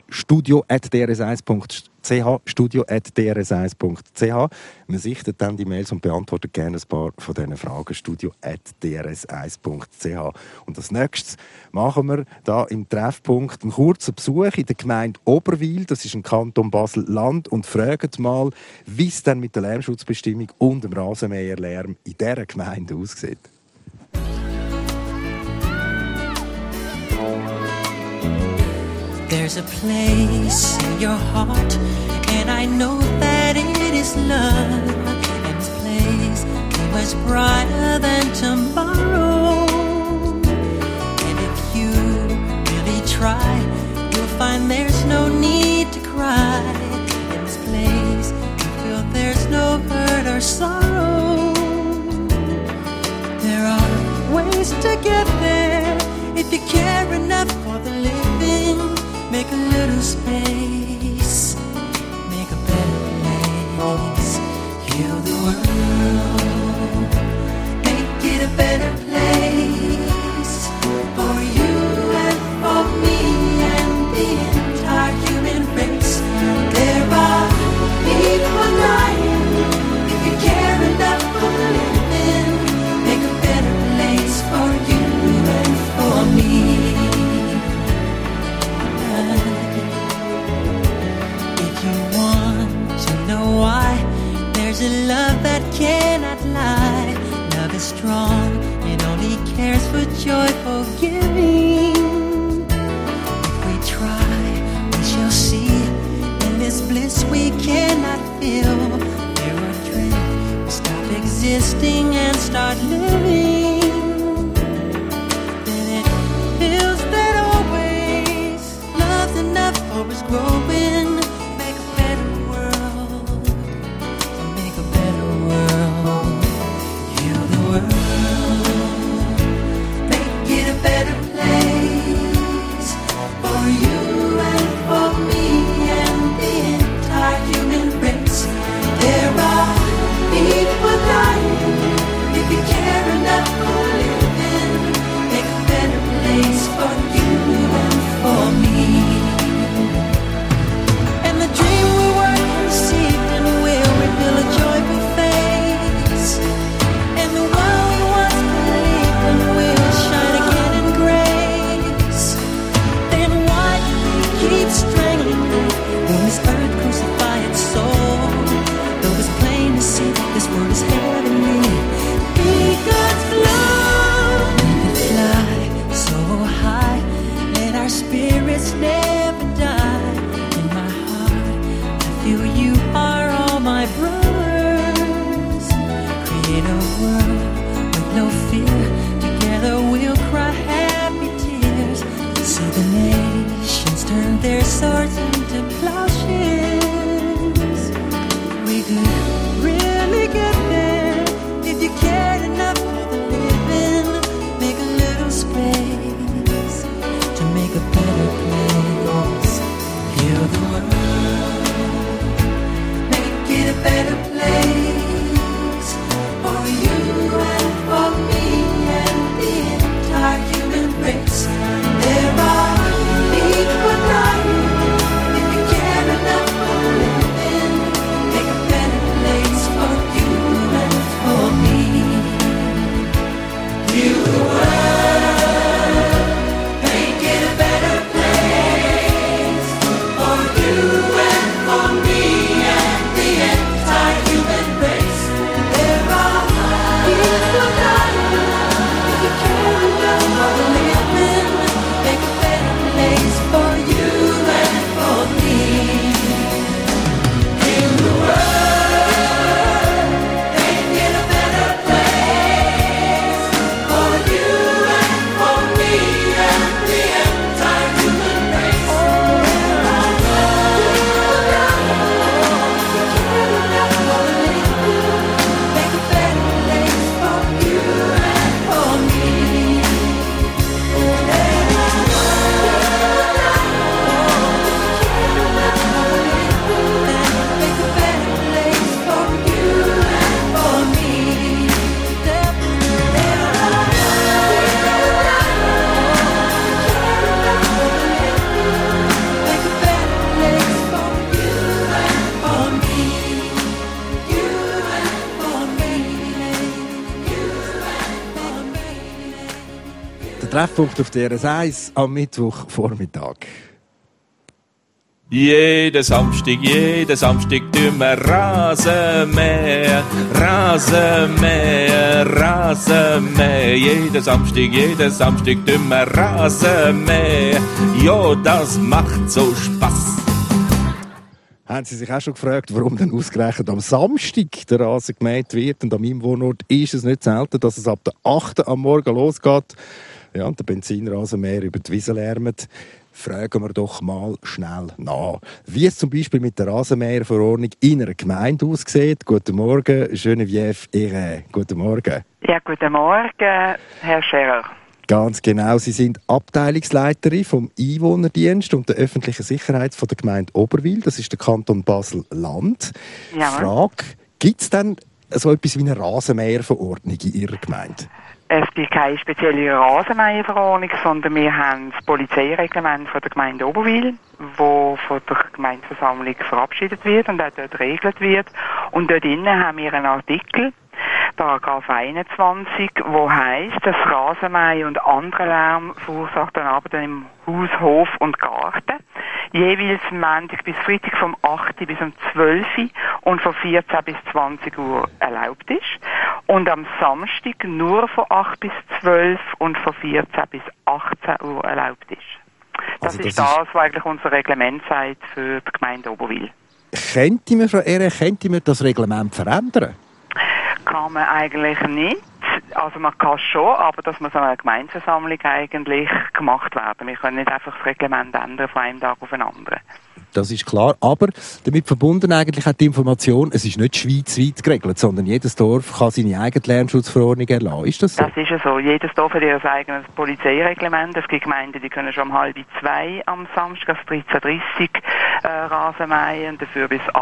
studio@drs1.ch studio@drs1.ch. Wir sichten dann die Mails und beantworten gerne ein paar von diesen Fragen. studio@drs1.ch. Und als nächstes machen wir da im Treffpunkt einen kurzen Besuch in der Gemeinde Oberwil, das ist im Kanton Basel-Land, und fragen mal, wie es denn mit der Lärmschutzbestimmung und dem Rasenmäherlärm in dieser Gemeinde aussieht. There's a place in your heart, and I know that it is love. And this place is much brighter than tomorrow. And if you really try, you'll find there's no need to cry. In this place, you feel there's no hurt or sorrow. There are ways to get there if you care enough for the living. Make a little space, make a better place, heal the world, make it a better place, for you and for me and the entire human race. There are people dying, if you care enough for living, make a better place for you and for me. Why? There's a love that cannot lie. Love is strong, cares for joyful giving. If we try, we shall see. In this bliss we cannot feel. There are dreams. We stop existing and start living. Then it feels that always love's enough for us growing. Make a better world. To make a better world. Heal the world. Make it a better place. For you and for me and the entire human race. There are people dying. If you care enough for living, make a better place for you and for me. And the dream we work conceived and will reveal a joyful face. And the world we once believed and will shine again in grace. Then why do we keep strangling it when this earth crucify its soul? Though it's plain to see this world is heavenly. Be God's love. Let it fly so high. Let our spirits never die. In my heart, I feel you are all my brothers. Create a world with no fear. Together we'll cry happy tears. See the nations turn their swords into plowshares. We could really get there if you cared enough for the living. Make a little space to make a better place. Heal the world. Make it a better place. For you and for me and the entire human race. There are people dying. If you care enough for living, make a better place for you and for me. Heal the world, make it a better place for you and for me and the entire human race. There are people dying. If you care enough for living, make a better place for you and for me. Heal the world, make it a better place for you and for me and the entire human race. There are people dying. If you care enough for living, make a better place for you and for me. There are Der Treffpunkt auf DRS1 am Mittwochvormittag. Jeden Samstag tun wir Rasenmäher, Rasenmäher, Rasenmäher. Jeden Samstag tun wir Rasenmäher. Ja, das macht so Spass. Haben Sie sich auch schon gefragt, warum denn ausgerechnet am Samstag der Rasen gemäht wird? Und an meinem Wohnort ist es nicht selten, dass es ab der 8. am Morgen losgeht. Ja, und der Benzinrasenmäher über die Wiese lärmt. Fragen wir doch mal schnell nach. Wie es zum Beispiel mit der Rasenmäherverordnung in einer Gemeinde aussieht. Guten Morgen, Geneviève Iré. Guten Morgen. Ja, guten Morgen, Herr Scherer. Ganz genau. Sie sind Abteilungsleiterin vom Einwohnerdienst und der öffentlichen Sicherheit von der Gemeinde Oberwil. Das ist der Kanton Basel-Land. Ja. Frage, gibt es denn so etwas wie eine Rasenmäherverordnung in Ihrer Gemeinde? Es gibt keine spezielle Rasenmäherverordnung, sondern wir haben das Polizeireglement von der Gemeinde Oberwil, wo von der Gemeindeversammlung verabschiedet wird und auch dort geregelt wird. Und dort drinnen haben wir einen Artikel, Paragraph 21, wo heisst, dass Rasenmähen und andere Lärm verursachten Arbeiten im Haus, Hof und Garten jeweils Montag bis Freitag vom 8. bis um 12. und von 14 bis 20 Uhr erlaubt ist. Und am Samstag nur von 8 bis 12 und von 14 bis 18 Uhr erlaubt ist. Das ist das, was eigentlich unser Reglement sagt für die Gemeinde Oberwil. Könnte man das Reglement verändern? Kann man eigentlich nicht. Also man kann schon, aber das muss an einer Gemeindeversammlung eigentlich gemacht werden. Wir können nicht einfach das Reglement ändern von einem Tag auf den anderen. Das ist klar, aber damit verbunden eigentlich auch die Information, es ist nicht schweizweit geregelt, sondern jedes Dorf kann seine eigene Lärmschutzverordnung erlassen. Ist das so? Das ist ja so. Jedes Dorf hat ihr eigenes Polizeireglement. Es gibt Gemeinden, die können schon um 1:30 am Samstag, also 13:30 Rasen mähen und dafür bis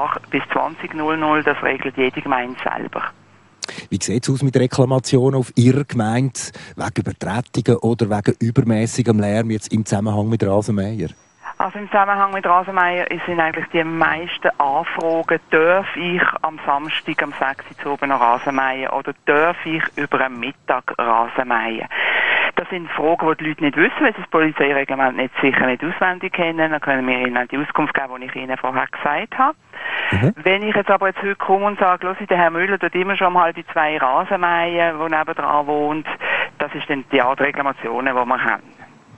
20:00. Das regelt jede Gemeinde selber. Wie sieht es aus mit Reklamationen auf Ihrer Gemeinde wegen Übertretungen oder wegen übermäßigem Lärm jetzt im Zusammenhang mit Rasenmäher? Also im Zusammenhang mit Rasenmäher sind eigentlich die meisten Anfragen, darf ich am Samstag am 6 Uhr oben noch Rasenmähen oder darf ich über einen Mittag Rasenmähen? Das sind Fragen, die Leute nicht wissen, weil sie das Polizeireglement sicher nicht auswendig kennen. Dann können wir ihnen die Auskunft geben, die ich ihnen vorher gesagt habe. Wenn ich jetzt heute komme und sage, hör, der Herr Müller tut immer schon um 1:30 Rasenmähen, der nebendran wohnt, das ist dann die Art Reklamationen, die wir haben.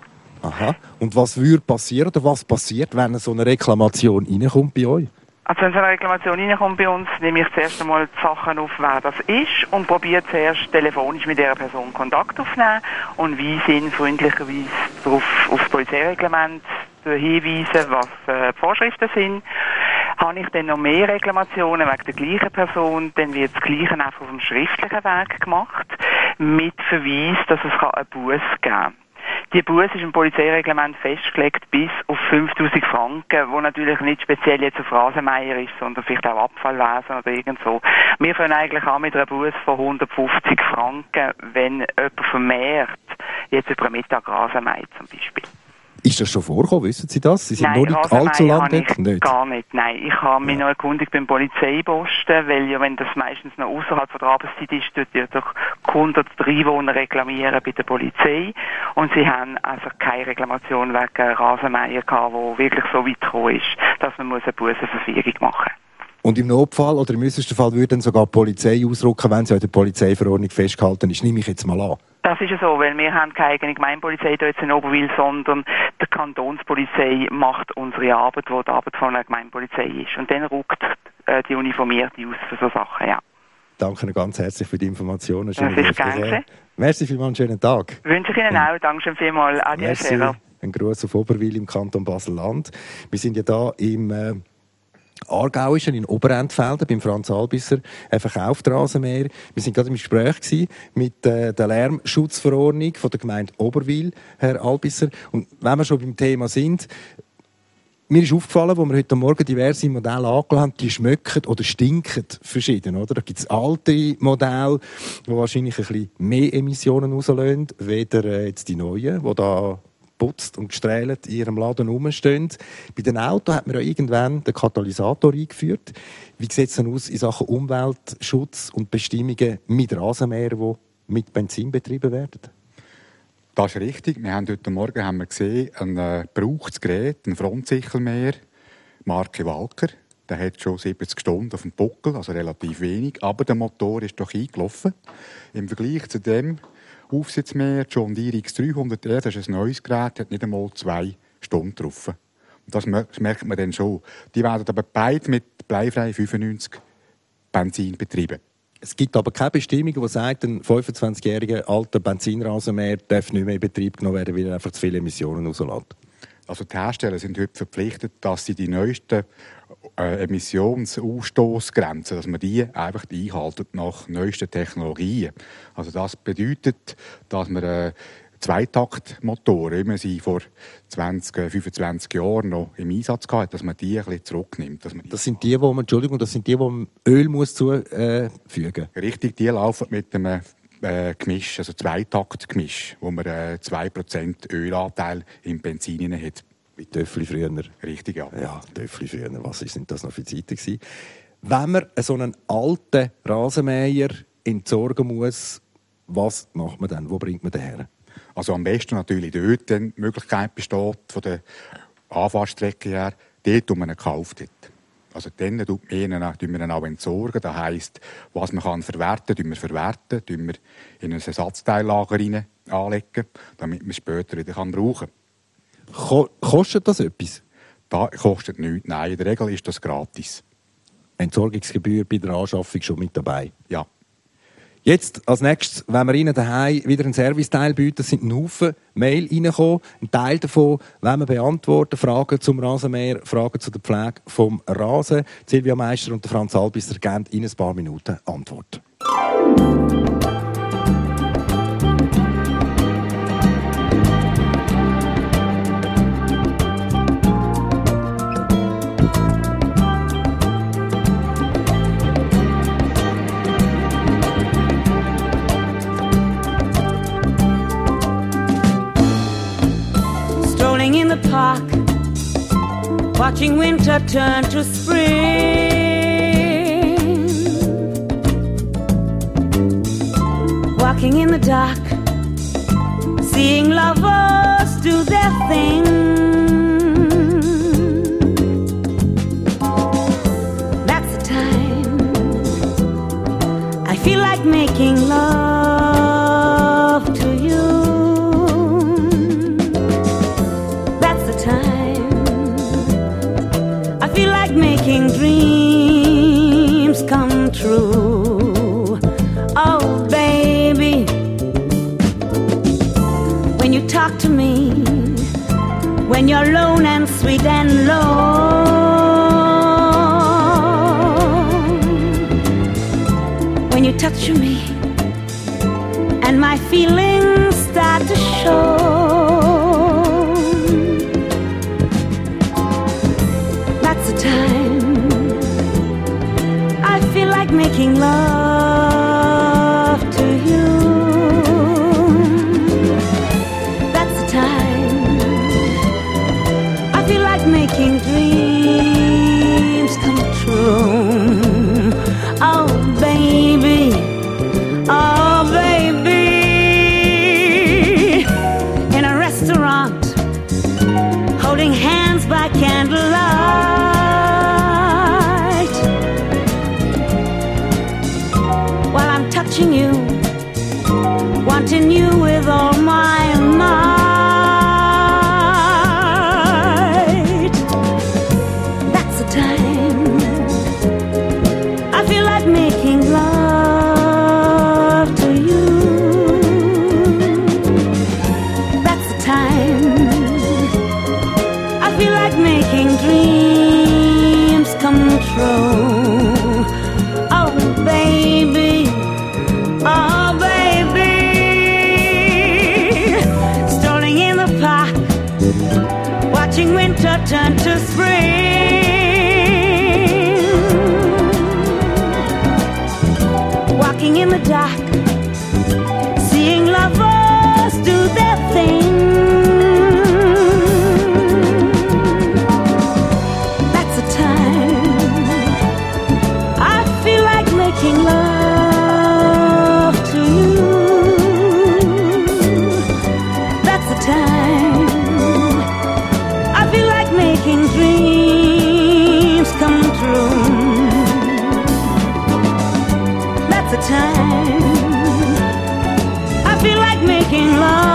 Aha. Und was würde passieren oder was passiert, wenn so eine Reklamation reinkommt bei euch? Also wenn so eine Reklamation reinkommt bei uns, nehme ich zuerst einmal die Sachen auf, wer das ist und probiere zuerst telefonisch mit dieser Person Kontakt aufzunehmen und weise ihn freundlicherweise auf das Polizeireglement hinweisen, was die Vorschriften sind. Habe ich dann noch mehr Reklamationen wegen der gleichen Person, dann wird das Gleiche auch auf dem schriftlichen Weg gemacht, mit Verweis, dass es eine Busse geben kann. Die Busse ist im Polizeireglement festgelegt bis auf 5'000 Franken, wo natürlich nicht speziell jetzt auf Rasenmäher ist, sondern vielleicht auch Abfallwesen oder irgend so. Wir fangen eigentlich an mit einer Busse von 150 Franken, wenn jemand vermehrt jetzt über einen Mittag Rasenmäht zum Beispiel. Ist das schon vorgekommen? Wissen Sie das? Sie sind Nein, noch nicht allzu lange dort? Nicht. Gar nicht. Nein, ich habe mich noch erkundigt beim Polizeiposten, weil ja, wenn das meistens noch außerhalb von der Arbeitszeit ist, tut ja doch Kunden oder Einwohner reklamieren bei der Polizei. Und sie haben also keine Reklamation wegen Rasenmäher gehabt, wo wirklich so weit gekommen ist, dass man eine Bussenverfügung machen muss. Und im Notfall oder im äußersten Fall würde dann sogar die Polizei ausrücken, wenn sie an der Polizeiverordnung festgehalten ist. Nehme ich jetzt mal an. Das ist ja so, weil wir haben keine eigene Gemeindepolizei hier jetzt in Oberwil, sondern die Kantonspolizei macht unsere Arbeit, wo die Arbeit von einer Gemeindepolizei ist. Und dann rückt die Uniformierte aus für so Sachen, ja. Danke Ihnen ganz herzlich für die Informationen. Das ist gerne. Merci vielmals, einen schönen Tag. Wünsche ich Ihnen auch. Dankeschön vielmals. Adieu, Scherer. Ein Gruß auf Oberwil im Kanton Basel-Land. Wir sind ja da im Aargauischen in Oberentfelden beim Franz Albisser. Er verkauft Rasenmäher. Wir sind gerade im Gespräch gewesen mit der Lärmschutzverordnung von der Gemeinde Oberwil, Herr Albisser. Und wenn wir schon beim Thema sind, mir ist aufgefallen, als wir heute Morgen diverse Modelle angelassen haben, die schmecken oder stinken verschieden. Oder? Da gibt es alte Modelle, die wahrscheinlich ein bisschen mehr Emissionen rauslösen, weder jetzt die neuen, die da putzt und gestrahlt in ihrem Laden rumstehen. Bei den Autos hat man ja irgendwann den Katalysator eingeführt. Wie sieht es denn aus in Sachen Umweltschutz und Bestimmungen mit Rasenmähern, die mit Benzin betrieben werden? Das ist richtig. Wir haben heute Morgen gesehen, ein gebrauchtes Gerät, ein Frontsichermäher, Marke Walker. Der hat schon 70 Stunden auf dem Buckel, also relativ wenig. Aber der Motor ist doch eingelaufen. Im Vergleich zu dem Aufsitzmäher John Deere X300R, das ist ein neues Gerät, hat nicht einmal 2 Stunden drauf. Und das merkt man dann schon. Die werden aber beide mit bleifrei 95 Benzin betrieben. Es gibt aber keine Bestimmung, die sagt, ein 25-jähriger alter Benzinrasenmäher darf nicht mehr in Betrieb genommen werden, weil er einfach zu viele Emissionen rauslässt. Also die Hersteller sind heute verpflichtet, dass sie die neuesten Emissionsausstoßgrenzen, dass man die einfach einhalten nach neuesten Technologien. Also das bedeutet, dass man Zweitaktmotoren, wie man sie vor 20, 25 Jahren noch im Einsatz hatte, dass man die ein bisschen zurücknimmt. Das sind die, wo man Öl muss zufügen muss? Richtig, die laufen mit einem Gemisch, also Zweitaktgemisch, wo man 2% Ölanteil im Benzin hat. Wie Töffli früher. Richtig, ja. Ja, Töffli früher. Was sind das noch für Zeiten gewesen? Wenn man so einen alten Rasenmäher entsorgen muss, was macht man dann? Wo bringt man den her? Also am besten natürlich dort, wenn die Möglichkeit besteht, von der Anfahrtsstrecke her, dort, wo man ihn gekauft hat. Also dann tun wir ihn auch entsorgen. Das heisst, was man kann verwerten, tun wir in ein Ersatzteillager anlegen, damit man es später wieder brauchen kann. Kostet das etwas? Das kostet nichts. Nein, in der Regel ist das gratis. Entsorgungsgebühr bei der Anschaffung schon mit dabei? Ja. Jetzt, als nächstes, wenn wir Ihnen daheim wieder einen Serviceteil bieten, sind ein Haufen Mail reingekommen. Ein Teil davon wollen wir beantworten. Fragen zum Rasenmäher, Fragen zu der Pflege vom Rasen. Silvia Meister und Franz Albisser geben in ein paar Minuten Antwort. Strolling in the park, watching winter turn to spring. Walking in the dark, seeing lovers do their thing. That's the time I feel like making love to you. Making dreams come true. Oh, baby, when you talk to me, when you're alone and sweet and low, when you touch me and my feelings start to show. Making love to you. That's the time I feel like making dreams come true. Oh, baby. Oh, baby. In a restaurant, holding hands by candlelight. Touching you, wanting you with all my might. That's the time I feel like making love to you. That's the time I feel like making dreams come true. Oh, baby. Oh, baby, strolling in the park, watching winter turn to spring. Walking in the dark, seeing lovers do their thing. That's the time I feel like making love. I feel like making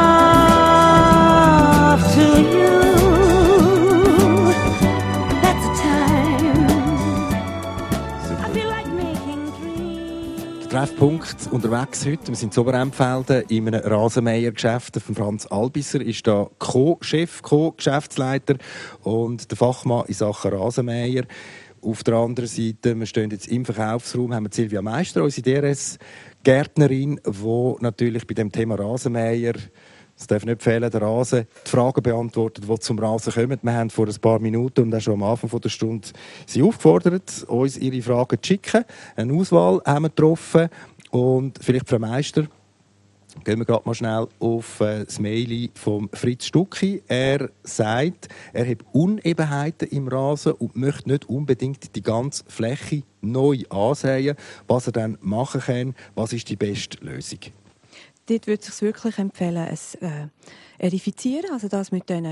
love to you. That's the time I feel like making dreams. Der Treffpunkt unterwegs heute. Wir sind in Oberempfelden in einem Rasenmähergeschäft. Franz Albisser ist da Co-Chef, Co-Geschäftsleiter und der Fachmann in Sachen Rasenmäher. Auf der anderen Seite, wir stehen jetzt im Verkaufsraum, haben wir Silvia Meister, unsere DRS-Gärtnerin, die natürlich bei dem Thema Rasenmäher, es darf nicht fehlen, der Rasen, die Fragen beantwortet, die zum Rasen kommen. Wir haben vor ein paar Minuten und auch schon am Anfang der Stunde sie aufgefordert, uns ihre Fragen zu schicken. Eine Auswahl haben wir getroffen und vielleicht Frau Meister, gehen wir gerade mal schnell auf das Mail von Fritz Stucki. Er sagt, er hat Unebenheiten im Rasen und möchte nicht unbedingt die ganze Fläche neu ansehen. Was er dann machen kann, was ist die beste Lösung? Dort würde es sich wirklich empfehlen, es erifizieren, also das mit diesen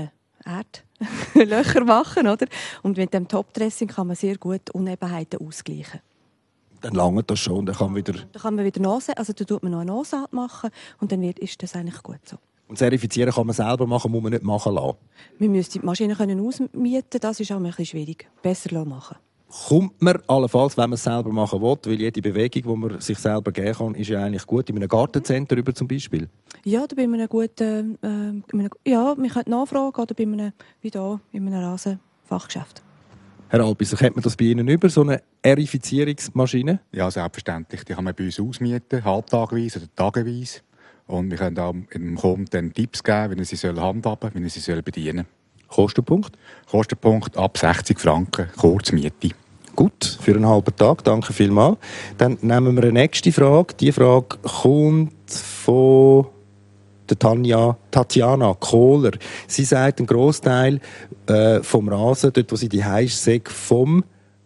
Erdlöcher machen, oder? Und mit dem Topdressing kann man sehr gut Unebenheiten ausgleichen. Dann langt das schon, dann kann man wieder... Dann kann man wieder Nase, also da tut man noch eine Nasenart machen und dann ist das eigentlich gut so. Und zertifizieren kann man selber machen, muss man nicht machen lassen. Wir müssen die Maschine ausmieten, das ist auch ein bisschen schwierig. Besser machen. Kommt man allenfalls, wenn man es selber machen will, weil jede Bewegung, die man sich selber geben kann, ist ja eigentlich gut, in einem Gartencenter über zum Beispiel? Ja, da bei einem guten, ja, wir können nachfragen oder bei einem, wie hier, in einem Rasenfachgeschäft. Herr Albisser, kennt man das bei Ihnen über, so eine Aerifizierungsmaschine? Ja, selbstverständlich. Die kann man bei uns ausmieten, halbtagweise oder tageweise. Und wir können auch dem Kunden Tipps geben, wie er sie handhaben soll, wie er sie bedienen soll. Kostenpunkt? Kostenpunkt ab 60 Franken, Kurzmiete. Gut, für einen halben Tag, danke vielmals. Dann nehmen wir eine nächste Frage. Die Frage kommt von der Tatjana Kohler. Sie sagt, ein Grossteil vom Rasen, dort wo sie die ist, sei vom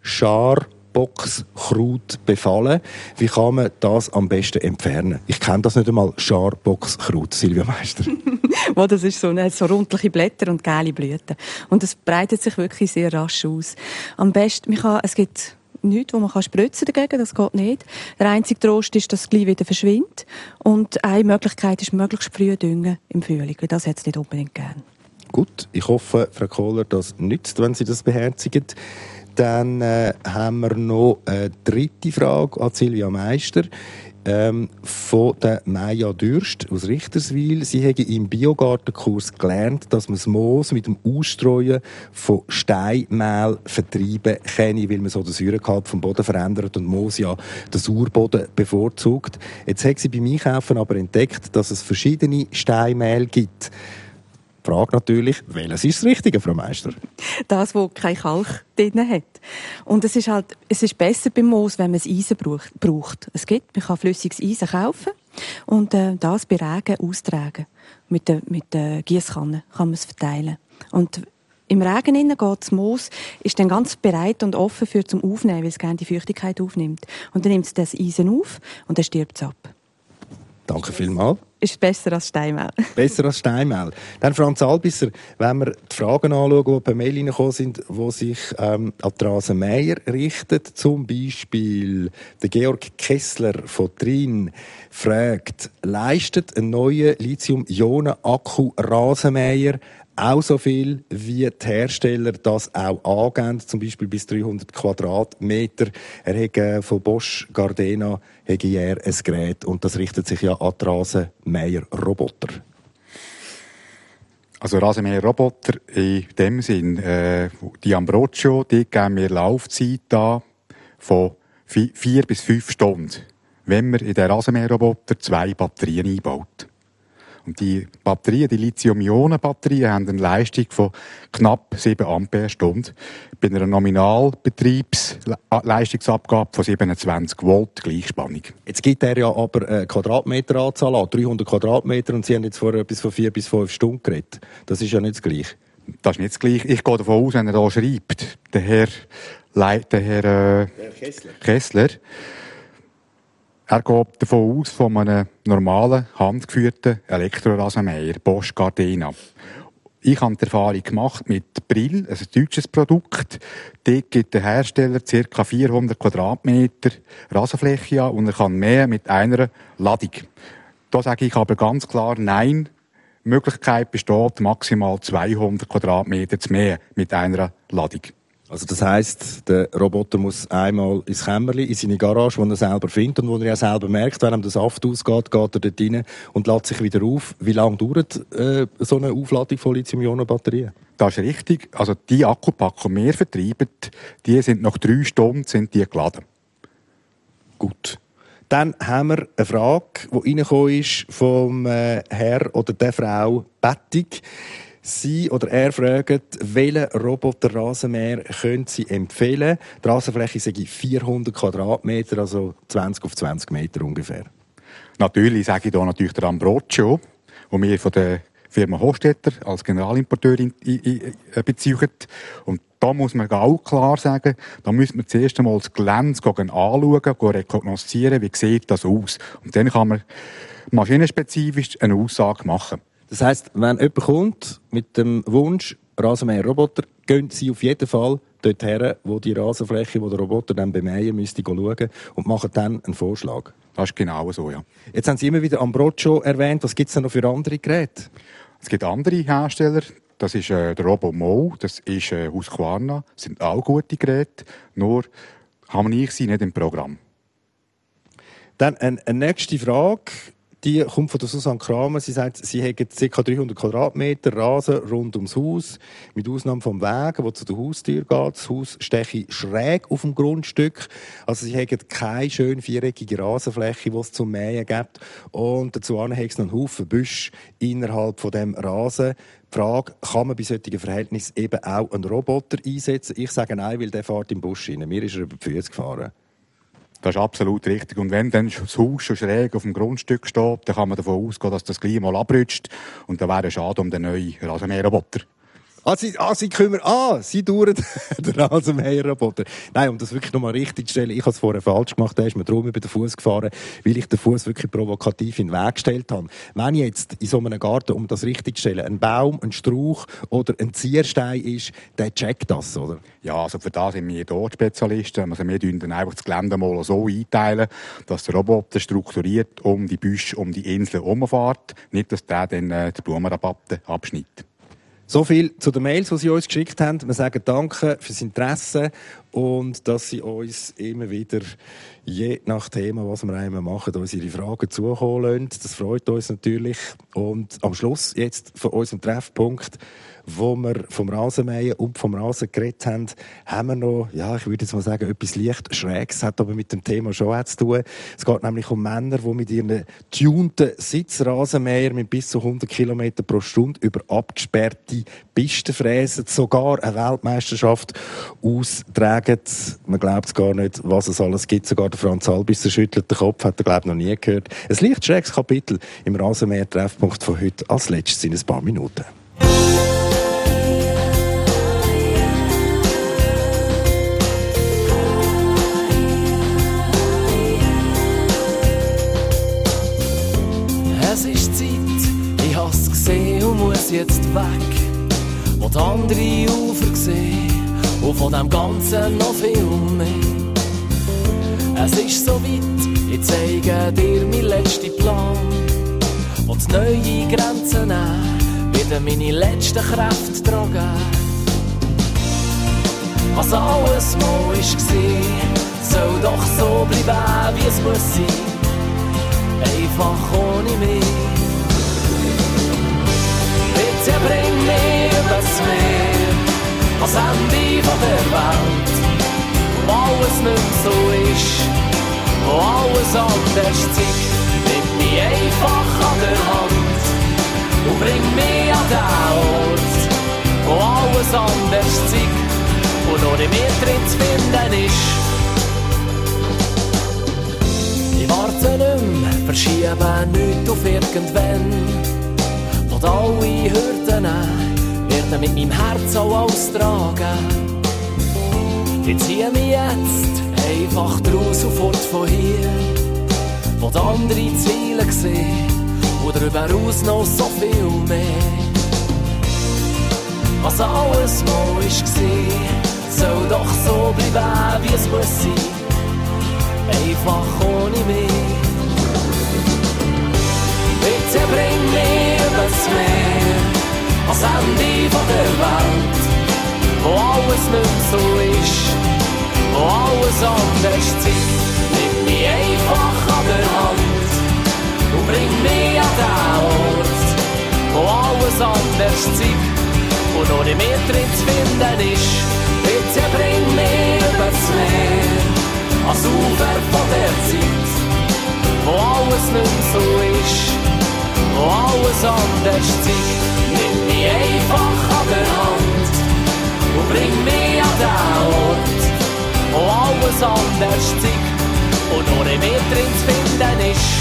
Scharbockskraut befallen. Wie kann man das am besten entfernen? Ich kenne das nicht einmal, Scharbockskraut, Silvia Meister. Wo das ist so rundliche Blätter und gelbe Blüten. Und es breitet sich wirklich sehr rasch aus. Am besten, es gibt nichts, wo man spritzen dagegen, das geht nicht. Der einzige Trost ist, dass es gleich wieder verschwindet. Und eine Möglichkeit ist, möglichst früh düngen im Frühling, weil das hat es nicht unbedingt gern. Gut, ich hoffe, Frau Kohler, das nützt, wenn Sie das beherzigen. Dann haben wir noch eine dritte Frage an Silvia Meister. Von der Maja Dürst aus Richterswil. Sie haben im Biogartenkurs gelernt, dass man das Moos mit dem Ausstreuen von Steinmehl vertreiben kann, weil man so den Säuregehalt vom Boden verändert und Moos ja den Sauerboden bevorzugt. Jetzt haben Sie beim Einkaufen aber entdeckt, dass es verschiedene Steinmehl gibt. Die Frage natürlich, welches ist das Richtige, Frau Meister? Das, wo kein Kalk drin hat. Und es ist besser beim Moos, wenn man das Eisen braucht. Man kann flüssiges Eisen kaufen und das bei Regen austragen. Mit der Giesskanne kann man es verteilen. Und im Regen innen geht das Moos, ist dann ganz bereit und offen zum Aufnehmen, weil es gerne die Feuchtigkeit aufnimmt. Und dann nimmt es das Eisen auf und dann stirbt es ab. Danke vielmals. Ist besser als Steinmehl. Besser als Steinmehl. Dann, Franz Albisser, wenn wir die Fragen anschauen, die per Mail reingekommen sind, die sich an die Rasenmäher richten, zum Beispiel der Georg Kessler von Trin fragt, leistet ein neuer Lithium-Ionen-Akku-Rasenmäher auch so viel, wie die Hersteller das auch angeben, zum Beispiel bis 300 Quadratmeter. Er hat von Bosch Gardena ein Gerät und das richtet sich ja an die Rasenmäher-Roboter. Also Rasenmäher-Roboter in dem Sinn, die Ambrogio, die geben mir Laufzeit an von 4 bis 5 Stunden, wenn man in den Rasenmäher-Roboter 2 Batterien einbaut. Und die Batterien, die Lithium-Ionen-Batterien, haben eine Leistung von knapp 7 Ampere-Stunden. Bei einer Nominalbetriebsleistungsabgabe von 27 Volt Gleichspannung. Jetzt gibt er ja aber eine Quadratmeteranzahl an, 300 Quadratmeter, und Sie haben jetzt vorher etwas von 4 bis 5 Stunden geredet. Das ist ja nicht das Gleiche. Das ist nicht das Gleiche. Ich gehe davon aus, wenn er da schreibt, der Herr Kessler, er geht davon aus, von einem normalen, handgeführten Elektrorasenmäher, Bosch Gardena. Ich habe die Erfahrung gemacht mit Brill, ein deutsches Produkt. Dort gibt der Hersteller ca. 400 Quadratmeter Rasenfläche an und er kann mehr mit einer Ladung. Da sage ich aber ganz klar Nein. Die Möglichkeit besteht, maximal 200 Quadratmeter zu mehr mit einer Ladung. Also das heisst, der Roboter muss einmal ins Kämmerli, in seine Garage, wo er selber findet und wo er ja selber merkt, wenn ihm der Saft ausgeht, geht er dort rein und lädt sich wieder auf. Wie lange dauert so eine Aufladung von Lithium-Ionen-Batterien? Das ist richtig. Also die Akkupackungen, die wir vertreiben, die sind nach 3 Stunden geladen. Gut. Dann haben wir eine Frage, die reingekommen ist vom Herr oder der Frau Bettig. Sie oder er fragt, welchen Roboter-Rasenmäher können Sie empfehlen? Die Rasenfläche sei 400 Quadratmeter, also 20 auf 20 Meter ungefähr. Natürlich sage ich hier natürlich der Ambrogio, den wir von der Firma Hostetter als Generalimporteur beziehen. Und da muss man auch klar sagen, da müssen wir zuerst einmal das Gelände anschauen, rekognoszieren, wie sieht das aus. Und dann kann man maschinenspezifisch eine Aussage machen. Das heisst, wenn jemand kommt mit dem Wunsch, Rasenmäher-Roboter, gehen Sie auf jeden Fall dorthin, wo die Rasenfläche, wo der Roboter dann bemähen müsste, schauen und machen dann einen Vorschlag. Das ist genau so, ja. Jetzt haben Sie immer wieder Ambrogio erwähnt. Was gibt es denn noch für andere Geräte? Es gibt andere Hersteller. Das ist der Robomo, das ist Husqvarna. Das sind auch gute Geräte, nur harmoniere sie nicht im Programm. Dann eine nächste Frage. Die kommt von der Susanne Kramer. Sie sagt, sie haben ca. 300 Quadratmeter Rasen rund ums Haus, mit Ausnahme vom Weg, der zu der Haustür geht. Das Haus stehe schräg auf dem Grundstück. Also sie haben keine schön viereckige Rasenfläche, die es zum Mähen gibt. Und dazu haben sie noch einen Haufen Büsche innerhalb von dem Rasen. Die Frage, kann man bei solchen Verhältnissen eben auch einen Roboter einsetzen? Ich sage nein, weil der fährt im Busch rein. Mir ist er über die Füße gefahren. Das ist absolut richtig. Und wenn dann das Haus schon schräg auf dem Grundstück steht, dann kann man davon ausgehen, dass das gleich mal abrutscht. Und dann wäre es schade um den neuen Rasenmäherroboter. Sie dauern den Rasenmäherroboter. Nein, um das wirklich nochmal richtig zu stellen, ich habe es vorher falsch gemacht, da ist mir drum über den Fuß gefahren, weil ich den Fuß wirklich provokativ in den Weg gestellt habe. Wenn jetzt in so einem Garten, um das richtig zu stellen, ein Baum, ein Strauch oder ein Zierstein ist, der checkt das, oder? Ja, also für das sind wir dort Spezialisten. Also wir tun dann einfach das Gelände mal so einteilen, dass der Roboter strukturiert um die Büsche, um die Insel herumfährt. Nicht, dass der dann die Blumenrabatte abschneidet. So viel zu den Mails, die Sie uns geschickt haben. Wir sagen Danke fürs Interesse und dass Sie uns immer wieder, je nach Thema, was wir einmal machen, uns Ihre Fragen zukommen lassen. Das freut uns natürlich. Und am Schluss jetzt von unserem Treffpunkt, wo wir vom Rasenmähen und vom Rasen geredet haben, haben wir noch, ja, ich würde jetzt mal sagen, etwas leicht Schräges, hat aber mit dem Thema schon auch zu tun. Es geht nämlich um Männer, die mit ihren tunten Sitzrasenmäher mit bis zu 100 km pro Stunde über abgesperrte Pisten fräsen, sogar eine Weltmeisterschaft austragen. Man glaubt es gar nicht, was es alles gibt. Sogar der Franz Albisser schüttelt den Kopf, hat er, glaube ich, noch nie gehört. Ein leicht schräges Kapitel im Rasenmäher-Treffpunkt von heute, als letztes in ein paar Minuten. Es ist Zeit, ich hab's gesehen und muss jetzt weg. Wo die andere Ufer sehen und von dem Ganzen noch viel mehr. Es ist so weit, ich zeige dir meinen letzten Plan. Und neue Grenzen nehmen, wieder meine letzten Kräfte tragen. Was alles mal war, soll doch so bleiben, wie es muss sein. Einfach ohne mich. Bitte bring mich übers Meer, ans Ende von der Welt, wo alles nicht mehr so ist, wo alles anders zeigt. Nimm mich einfach an der Hand und bring mich an den Ort, wo alles anders zeigt, wo nur in mir drin zu finden ist. Ich warte nicht mehr, verschiebe nichts auf irgendwann. Und alle Hürden werden mit meinem Herz auch austragen. Ich ziehe mich jetzt einfach draus und fort von hier, wo die anderen Ziele sehen und darüber hinaus noch so viel mehr. Was alles mal war, soll doch so bleiben, wie es muss sein. Einfach ohne mich. Bitte bring mich übers Meer, ans Ende von der Welt, wo alles nicht mehr so ist, wo alles anders zeigt. Nimm mich einfach an der Hand und bring mich an den Ort, wo alles anders zeigt, wo nur in mir drin zu finden ist. Bitte bring mich übers Meer, ans Ufer von der Zeit, wo alles nicht mehr so ist, wo alles anders zeigt. Nimm mich einfach an der Hand und bring mich an den Ort, wo alles anders zeigt und nur in mir drin zu finden ist.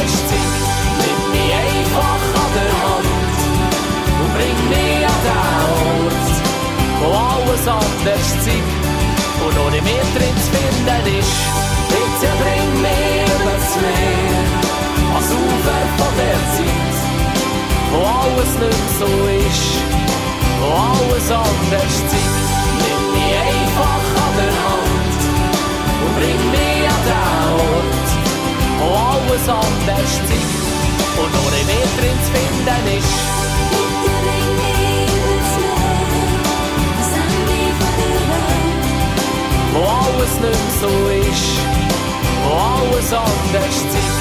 hast Zeit, nimm mich einfach an der Hand und bring mich an den Ort, wo alles anders zeigt und ohne mehr drin zu finden ist. Bitte bring mich übers Meer, ans Ufer von der Zeit, wo alles nicht mehr so ist, wo alles anders zeigt. Nimm mich einfach an der Hand und bring mich an den Ort, wo alles anders zeigt und ohne mehr drin zu finden ist. Bitte bring mich übers Meer, ans Ende von der Welt, wo alles nicht mehr so ist, wo alles anders zeigt.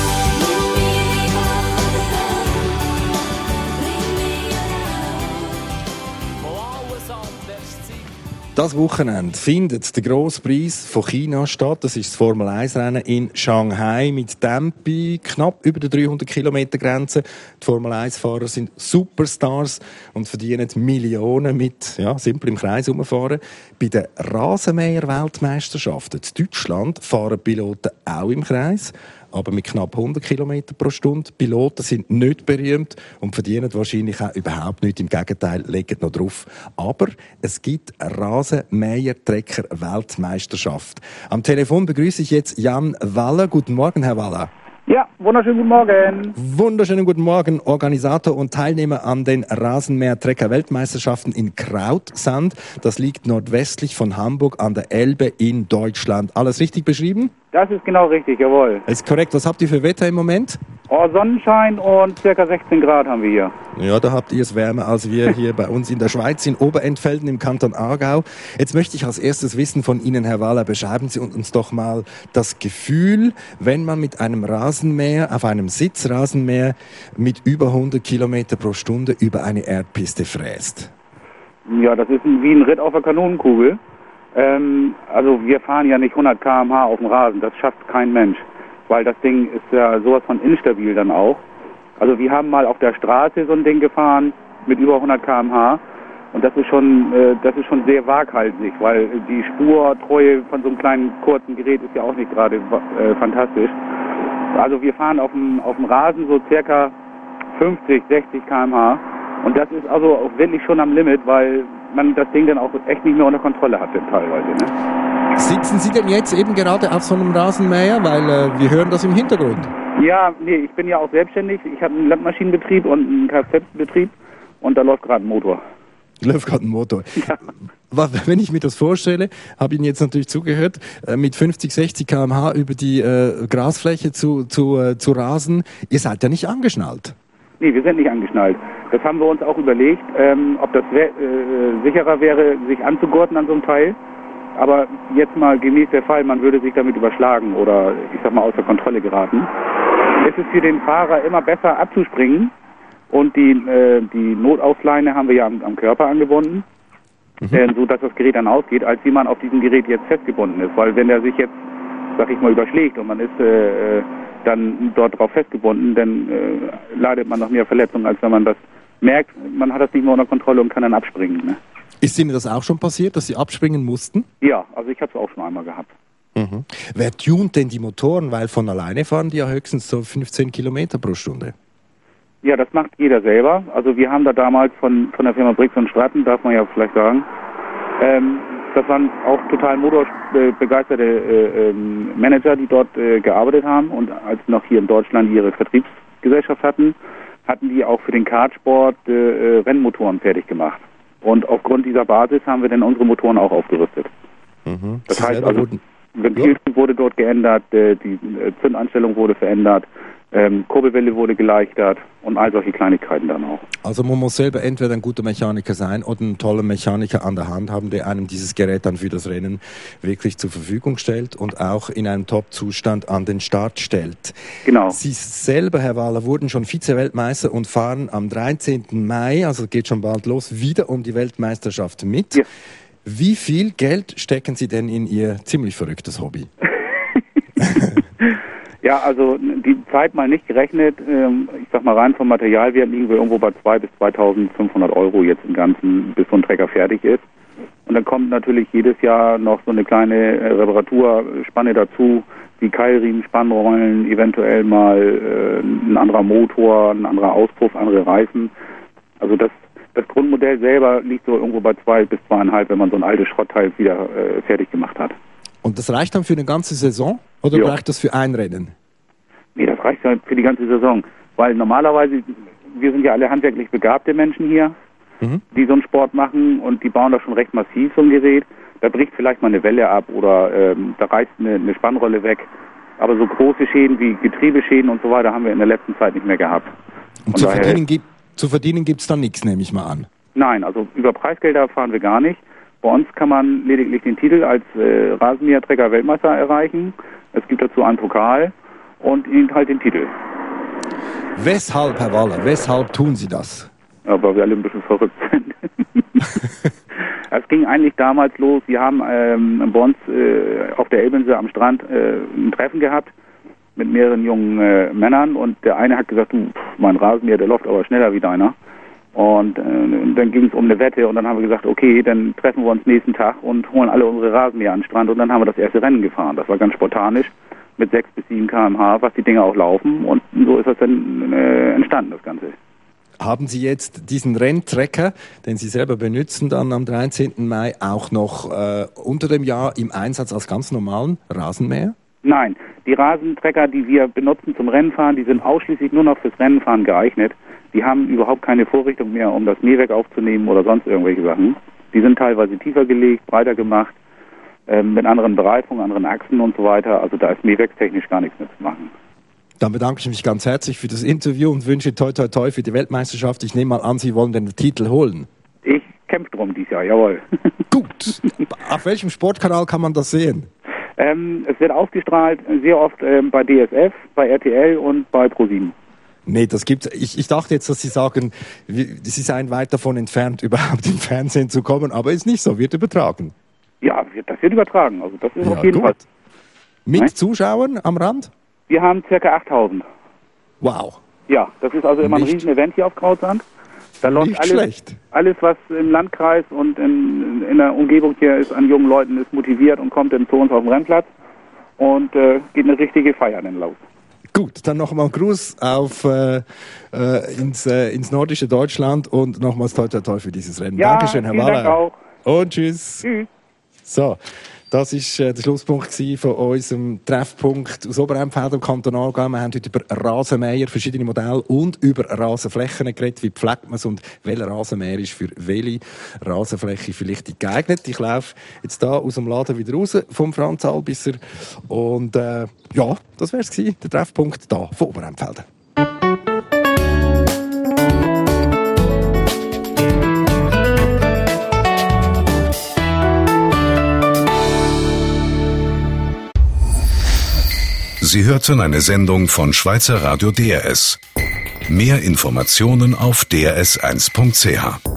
Das Wochenende findet der grosse Preis von China statt. Das ist das Formel-1-Rennen in Shanghai mit Tempi knapp über der 300-Kilometer-Grenze. Die Formel-1-Fahrer sind Superstars und verdienen Millionen mit simpel im Kreis herumfahren. Bei den Rasenmäher-Weltmeisterschaften in Deutschland fahren Piloten auch im Kreis, aber mit knapp 100 km pro Stunde. Piloten sind nicht berühmt und verdienen wahrscheinlich auch überhaupt nichts. Im Gegenteil, legen noch drauf. Aber es gibt eine Rasenmäher-Trecker-Weltmeisterschaft. Am Telefon begrüße ich jetzt Jan Waller. Guten Morgen, Herr Waller. Ja, wunderschönen guten Morgen. Wunderschönen guten Morgen, Organisator und Teilnehmer an den Rasenmäher-Trecker-Weltmeisterschaften in Krautsand. Das liegt nordwestlich von Hamburg an der Elbe in Deutschland. Alles richtig beschrieben? Das ist genau richtig, jawohl. Ist korrekt. Was habt ihr für Wetter im Moment? Oh, Sonnenschein und ca. 16 Grad haben wir hier. Ja, da habt ihr es wärmer als wir hier bei uns in der Schweiz, in Oberentfelden im Kanton Aargau. Jetzt möchte ich als erstes wissen von Ihnen, Herr Waller, beschreiben Sie uns doch mal das Gefühl, wenn man mit einem Rasenmäher, auf einem Sitzrasenmäher mit über 100 Kilometer pro Stunde über eine Erdpiste fräst. Ja, das ist wie ein Ritt auf der Kanonenkugel. Also wir fahren ja nicht 100 km/h auf dem Rasen, das schafft kein Mensch, weil das Ding ist ja sowas von instabil dann auch. Also wir haben mal auf der Straße so ein Ding gefahren mit über 100 km/h und das ist schon sehr waghalsig, weil die Spurtreue von so einem kleinen kurzen Gerät ist ja auch nicht gerade fantastisch. Also wir fahren auf dem Rasen so circa 50, 60 km/h und das ist also auch wirklich schon am Limit, weil man das Ding dann auch echt nicht mehr unter Kontrolle hat teilweise. Ne? Sitzen Sie denn jetzt eben gerade auf so einem Rasenmäher? Weil wir hören das im Hintergrund. Ja, nee, ich bin ja auch selbstständig. Ich habe einen Landmaschinenbetrieb und einen Kfz-Betrieb und da läuft gerade ein Motor. Läuft gerade ein Motor. Ja. Wenn ich mir das vorstelle, habe ich Ihnen jetzt natürlich zugehört, mit 50, 60 km/h über die Grasfläche zu rasen. Ihr seid ja nicht angeschnallt. Nee, wir sind nicht angeschnallt. Das haben wir uns auch überlegt, ob das sicherer wäre, sich anzugurten an so einem Teil. Aber jetzt mal gemäß der Fall, man würde sich damit überschlagen oder, ich sag mal, außer Kontrolle geraten. Es ist für den Fahrer immer besser abzuspringen und die Notausleine haben wir ja am Körper angebunden, so dass das Gerät dann ausgeht, als wie man auf diesem Gerät jetzt festgebunden ist. Weil wenn er sich jetzt, sag ich mal, überschlägt und man ist dann dort drauf festgebunden, dann leidet man noch mehr Verletzungen, als wenn man das merkt, man hat das nicht mehr unter Kontrolle und kann dann abspringen. Ne? Ist Ihnen das auch schon passiert, dass Sie abspringen mussten? Ja, also ich habe es auch schon einmal gehabt. Mhm. Wer tunt denn die Motoren? Weil von alleine fahren die ja höchstens so 15 Kilometer pro Stunde. Ja, das macht jeder selber. Also wir haben da damals von der Firma Briggs & Stratton, darf man ja vielleicht sagen, das waren auch total motorbegeisterte Manager, die dort gearbeitet haben und als noch hier in Deutschland ihre Vertriebsgesellschaft hatten die auch für den Kartsport Rennmotoren fertig gemacht. Und aufgrund dieser Basis haben wir dann unsere Motoren auch aufgerüstet. Mhm. Das heißt also, Ventiltyp wurde dort geändert, die Zündanstellung wurde verändert, Kurbelwelle wurde geleichtert und all solche Kleinigkeiten dann auch. Also man muss selber entweder ein guter Mechaniker sein oder einen tollen Mechaniker an der Hand haben, der einem dieses Gerät dann für das Rennen wirklich zur Verfügung stellt und auch in einem Top-Zustand an den Start stellt. Genau. Sie selber, Herr Waller, wurden schon Vize-Weltmeister und fahren am 13. Mai, also geht schon bald los, wieder um die Weltmeisterschaft mit. Ja. Wie viel Geld stecken Sie denn in Ihr ziemlich verrücktes Hobby? Ja, also die Zeit mal nicht gerechnet, ich sag mal rein vom Materialwert liegen wir irgendwo bei 2.000 bis 2.500 Euro jetzt im Ganzen, bis so ein Trecker fertig ist. Und dann kommt natürlich jedes Jahr noch so eine kleine Reparaturspanne dazu, wie Keilriemen, Spannrollen, eventuell mal ein anderer Motor, ein anderer Auspuff, andere Reifen. Also das Grundmodell selber liegt so irgendwo bei 2 bis 2,5, wenn man so ein altes Schrottteil wieder fertig gemacht hat. Und das reicht dann für eine ganze Saison oder Ja. reicht das für ein Rennen? Nee, das reicht ja für die ganze Saison. Weil normalerweise, wir sind ja alle handwerklich begabte Menschen hier, die so einen Sport machen und die bauen das schon recht massiv, so ein Gerät. Da bricht vielleicht mal eine Welle ab oder da reißt eine Spannrolle weg. Aber so große Schäden wie Getriebeschäden und so weiter haben wir in der letzten Zeit nicht mehr gehabt. Und zu verdienen gibt's dann nichts, nehme ich mal an. Nein, also über Preisgelder fahren wir gar nicht. Bei uns kann man lediglich den Titel als Rasenmäherträger-Weltmeister erreichen. Es gibt dazu einen Pokal und eben halt den Titel. Weshalb, Herr Waller, weshalb tun Sie das? Ja, weil wir alle ein bisschen verrückt sind. Es ging eigentlich damals los, wir haben bei uns auf der Elbinsel am Strand ein Treffen gehabt mit mehreren jungen Männern und der eine hat gesagt, du, mein Rasenmäher, der läuft aber schneller wie deiner. Und dann ging es um eine Wette und dann haben wir gesagt, okay, dann treffen wir uns nächsten Tag und holen alle unsere Rasenmäher an den Strand und dann haben wir das erste Rennen gefahren. Das war ganz spontan mit 6 bis 7 km/h, was die Dinger auch laufen und so ist das dann entstanden, das Ganze. Haben Sie jetzt diesen Renntrecker, den Sie selber benutzen, dann am 13. Mai auch noch unter dem Jahr im Einsatz als ganz normalen Rasenmäher? Nein, die Rasentrecker, die wir benutzen zum Rennenfahren, die sind ausschließlich nur noch fürs Rennenfahren geeignet. Die haben überhaupt keine Vorrichtung mehr, um das Mähwerk aufzunehmen oder sonst irgendwelche Sachen. Die sind teilweise tiefer gelegt, breiter gemacht, mit anderen Bereifungen, anderen Achsen und so weiter. Also da ist mähwerkstechnisch gar nichts mehr zu machen. Dann bedanke ich mich ganz herzlich für das Interview und wünsche toi toi toi für die Weltmeisterschaft. Ich nehme mal an, Sie wollen den Titel holen. Ich kämpfe drum dieses Jahr, jawohl. Gut. Auf welchem Sportkanal kann man das sehen? Es wird ausgestrahlt sehr oft bei DSF, bei RTL und bei ProSieben. Nee, das gibt's. Ich dachte jetzt, dass Sie sagen, Sie seien weit davon entfernt, überhaupt im Fernsehen zu kommen, aber ist nicht so, wird übertragen. Ja, das wird übertragen. Also das ist auf jeden Fall. Mit Zuschauern am Rand? Wir haben ca. 8.000. Wow. Ja, das ist also immer ein Riesen-Event hier auf Krautsand. Da läuft alles, was im Landkreis und in der Umgebung hier ist an jungen Leuten, ist motiviert und kommt dann zu uns auf den Rennplatz und geht eine richtige Feier dann los. Gut, dann nochmal einen Gruß ins nordische Deutschland und nochmals toi toi toi für dieses Rennen. Ja, Dankeschön, Herr vielen Waller. Dank auch. Und tschüss. Tschüss. So, das war der Schlusspunkt von unserem Treffpunkt aus Oberempfeld im Kanton Aargau. Wir haben heute über Rasenmäher, verschiedene Modelle und über Rasenflächen geredet. Wie pflegt man es und welcher Rasenmäher ist für welche Rasenfläche vielleicht geeignet. Ich laufe jetzt da aus dem Laden wieder raus vom Franz Albisser. Und ja, das wär's gewesen, der Treffpunkt da von Oberempfeld. Sie hörten eine Sendung von Schweizer Radio DRS. Mehr Informationen auf drs1.ch.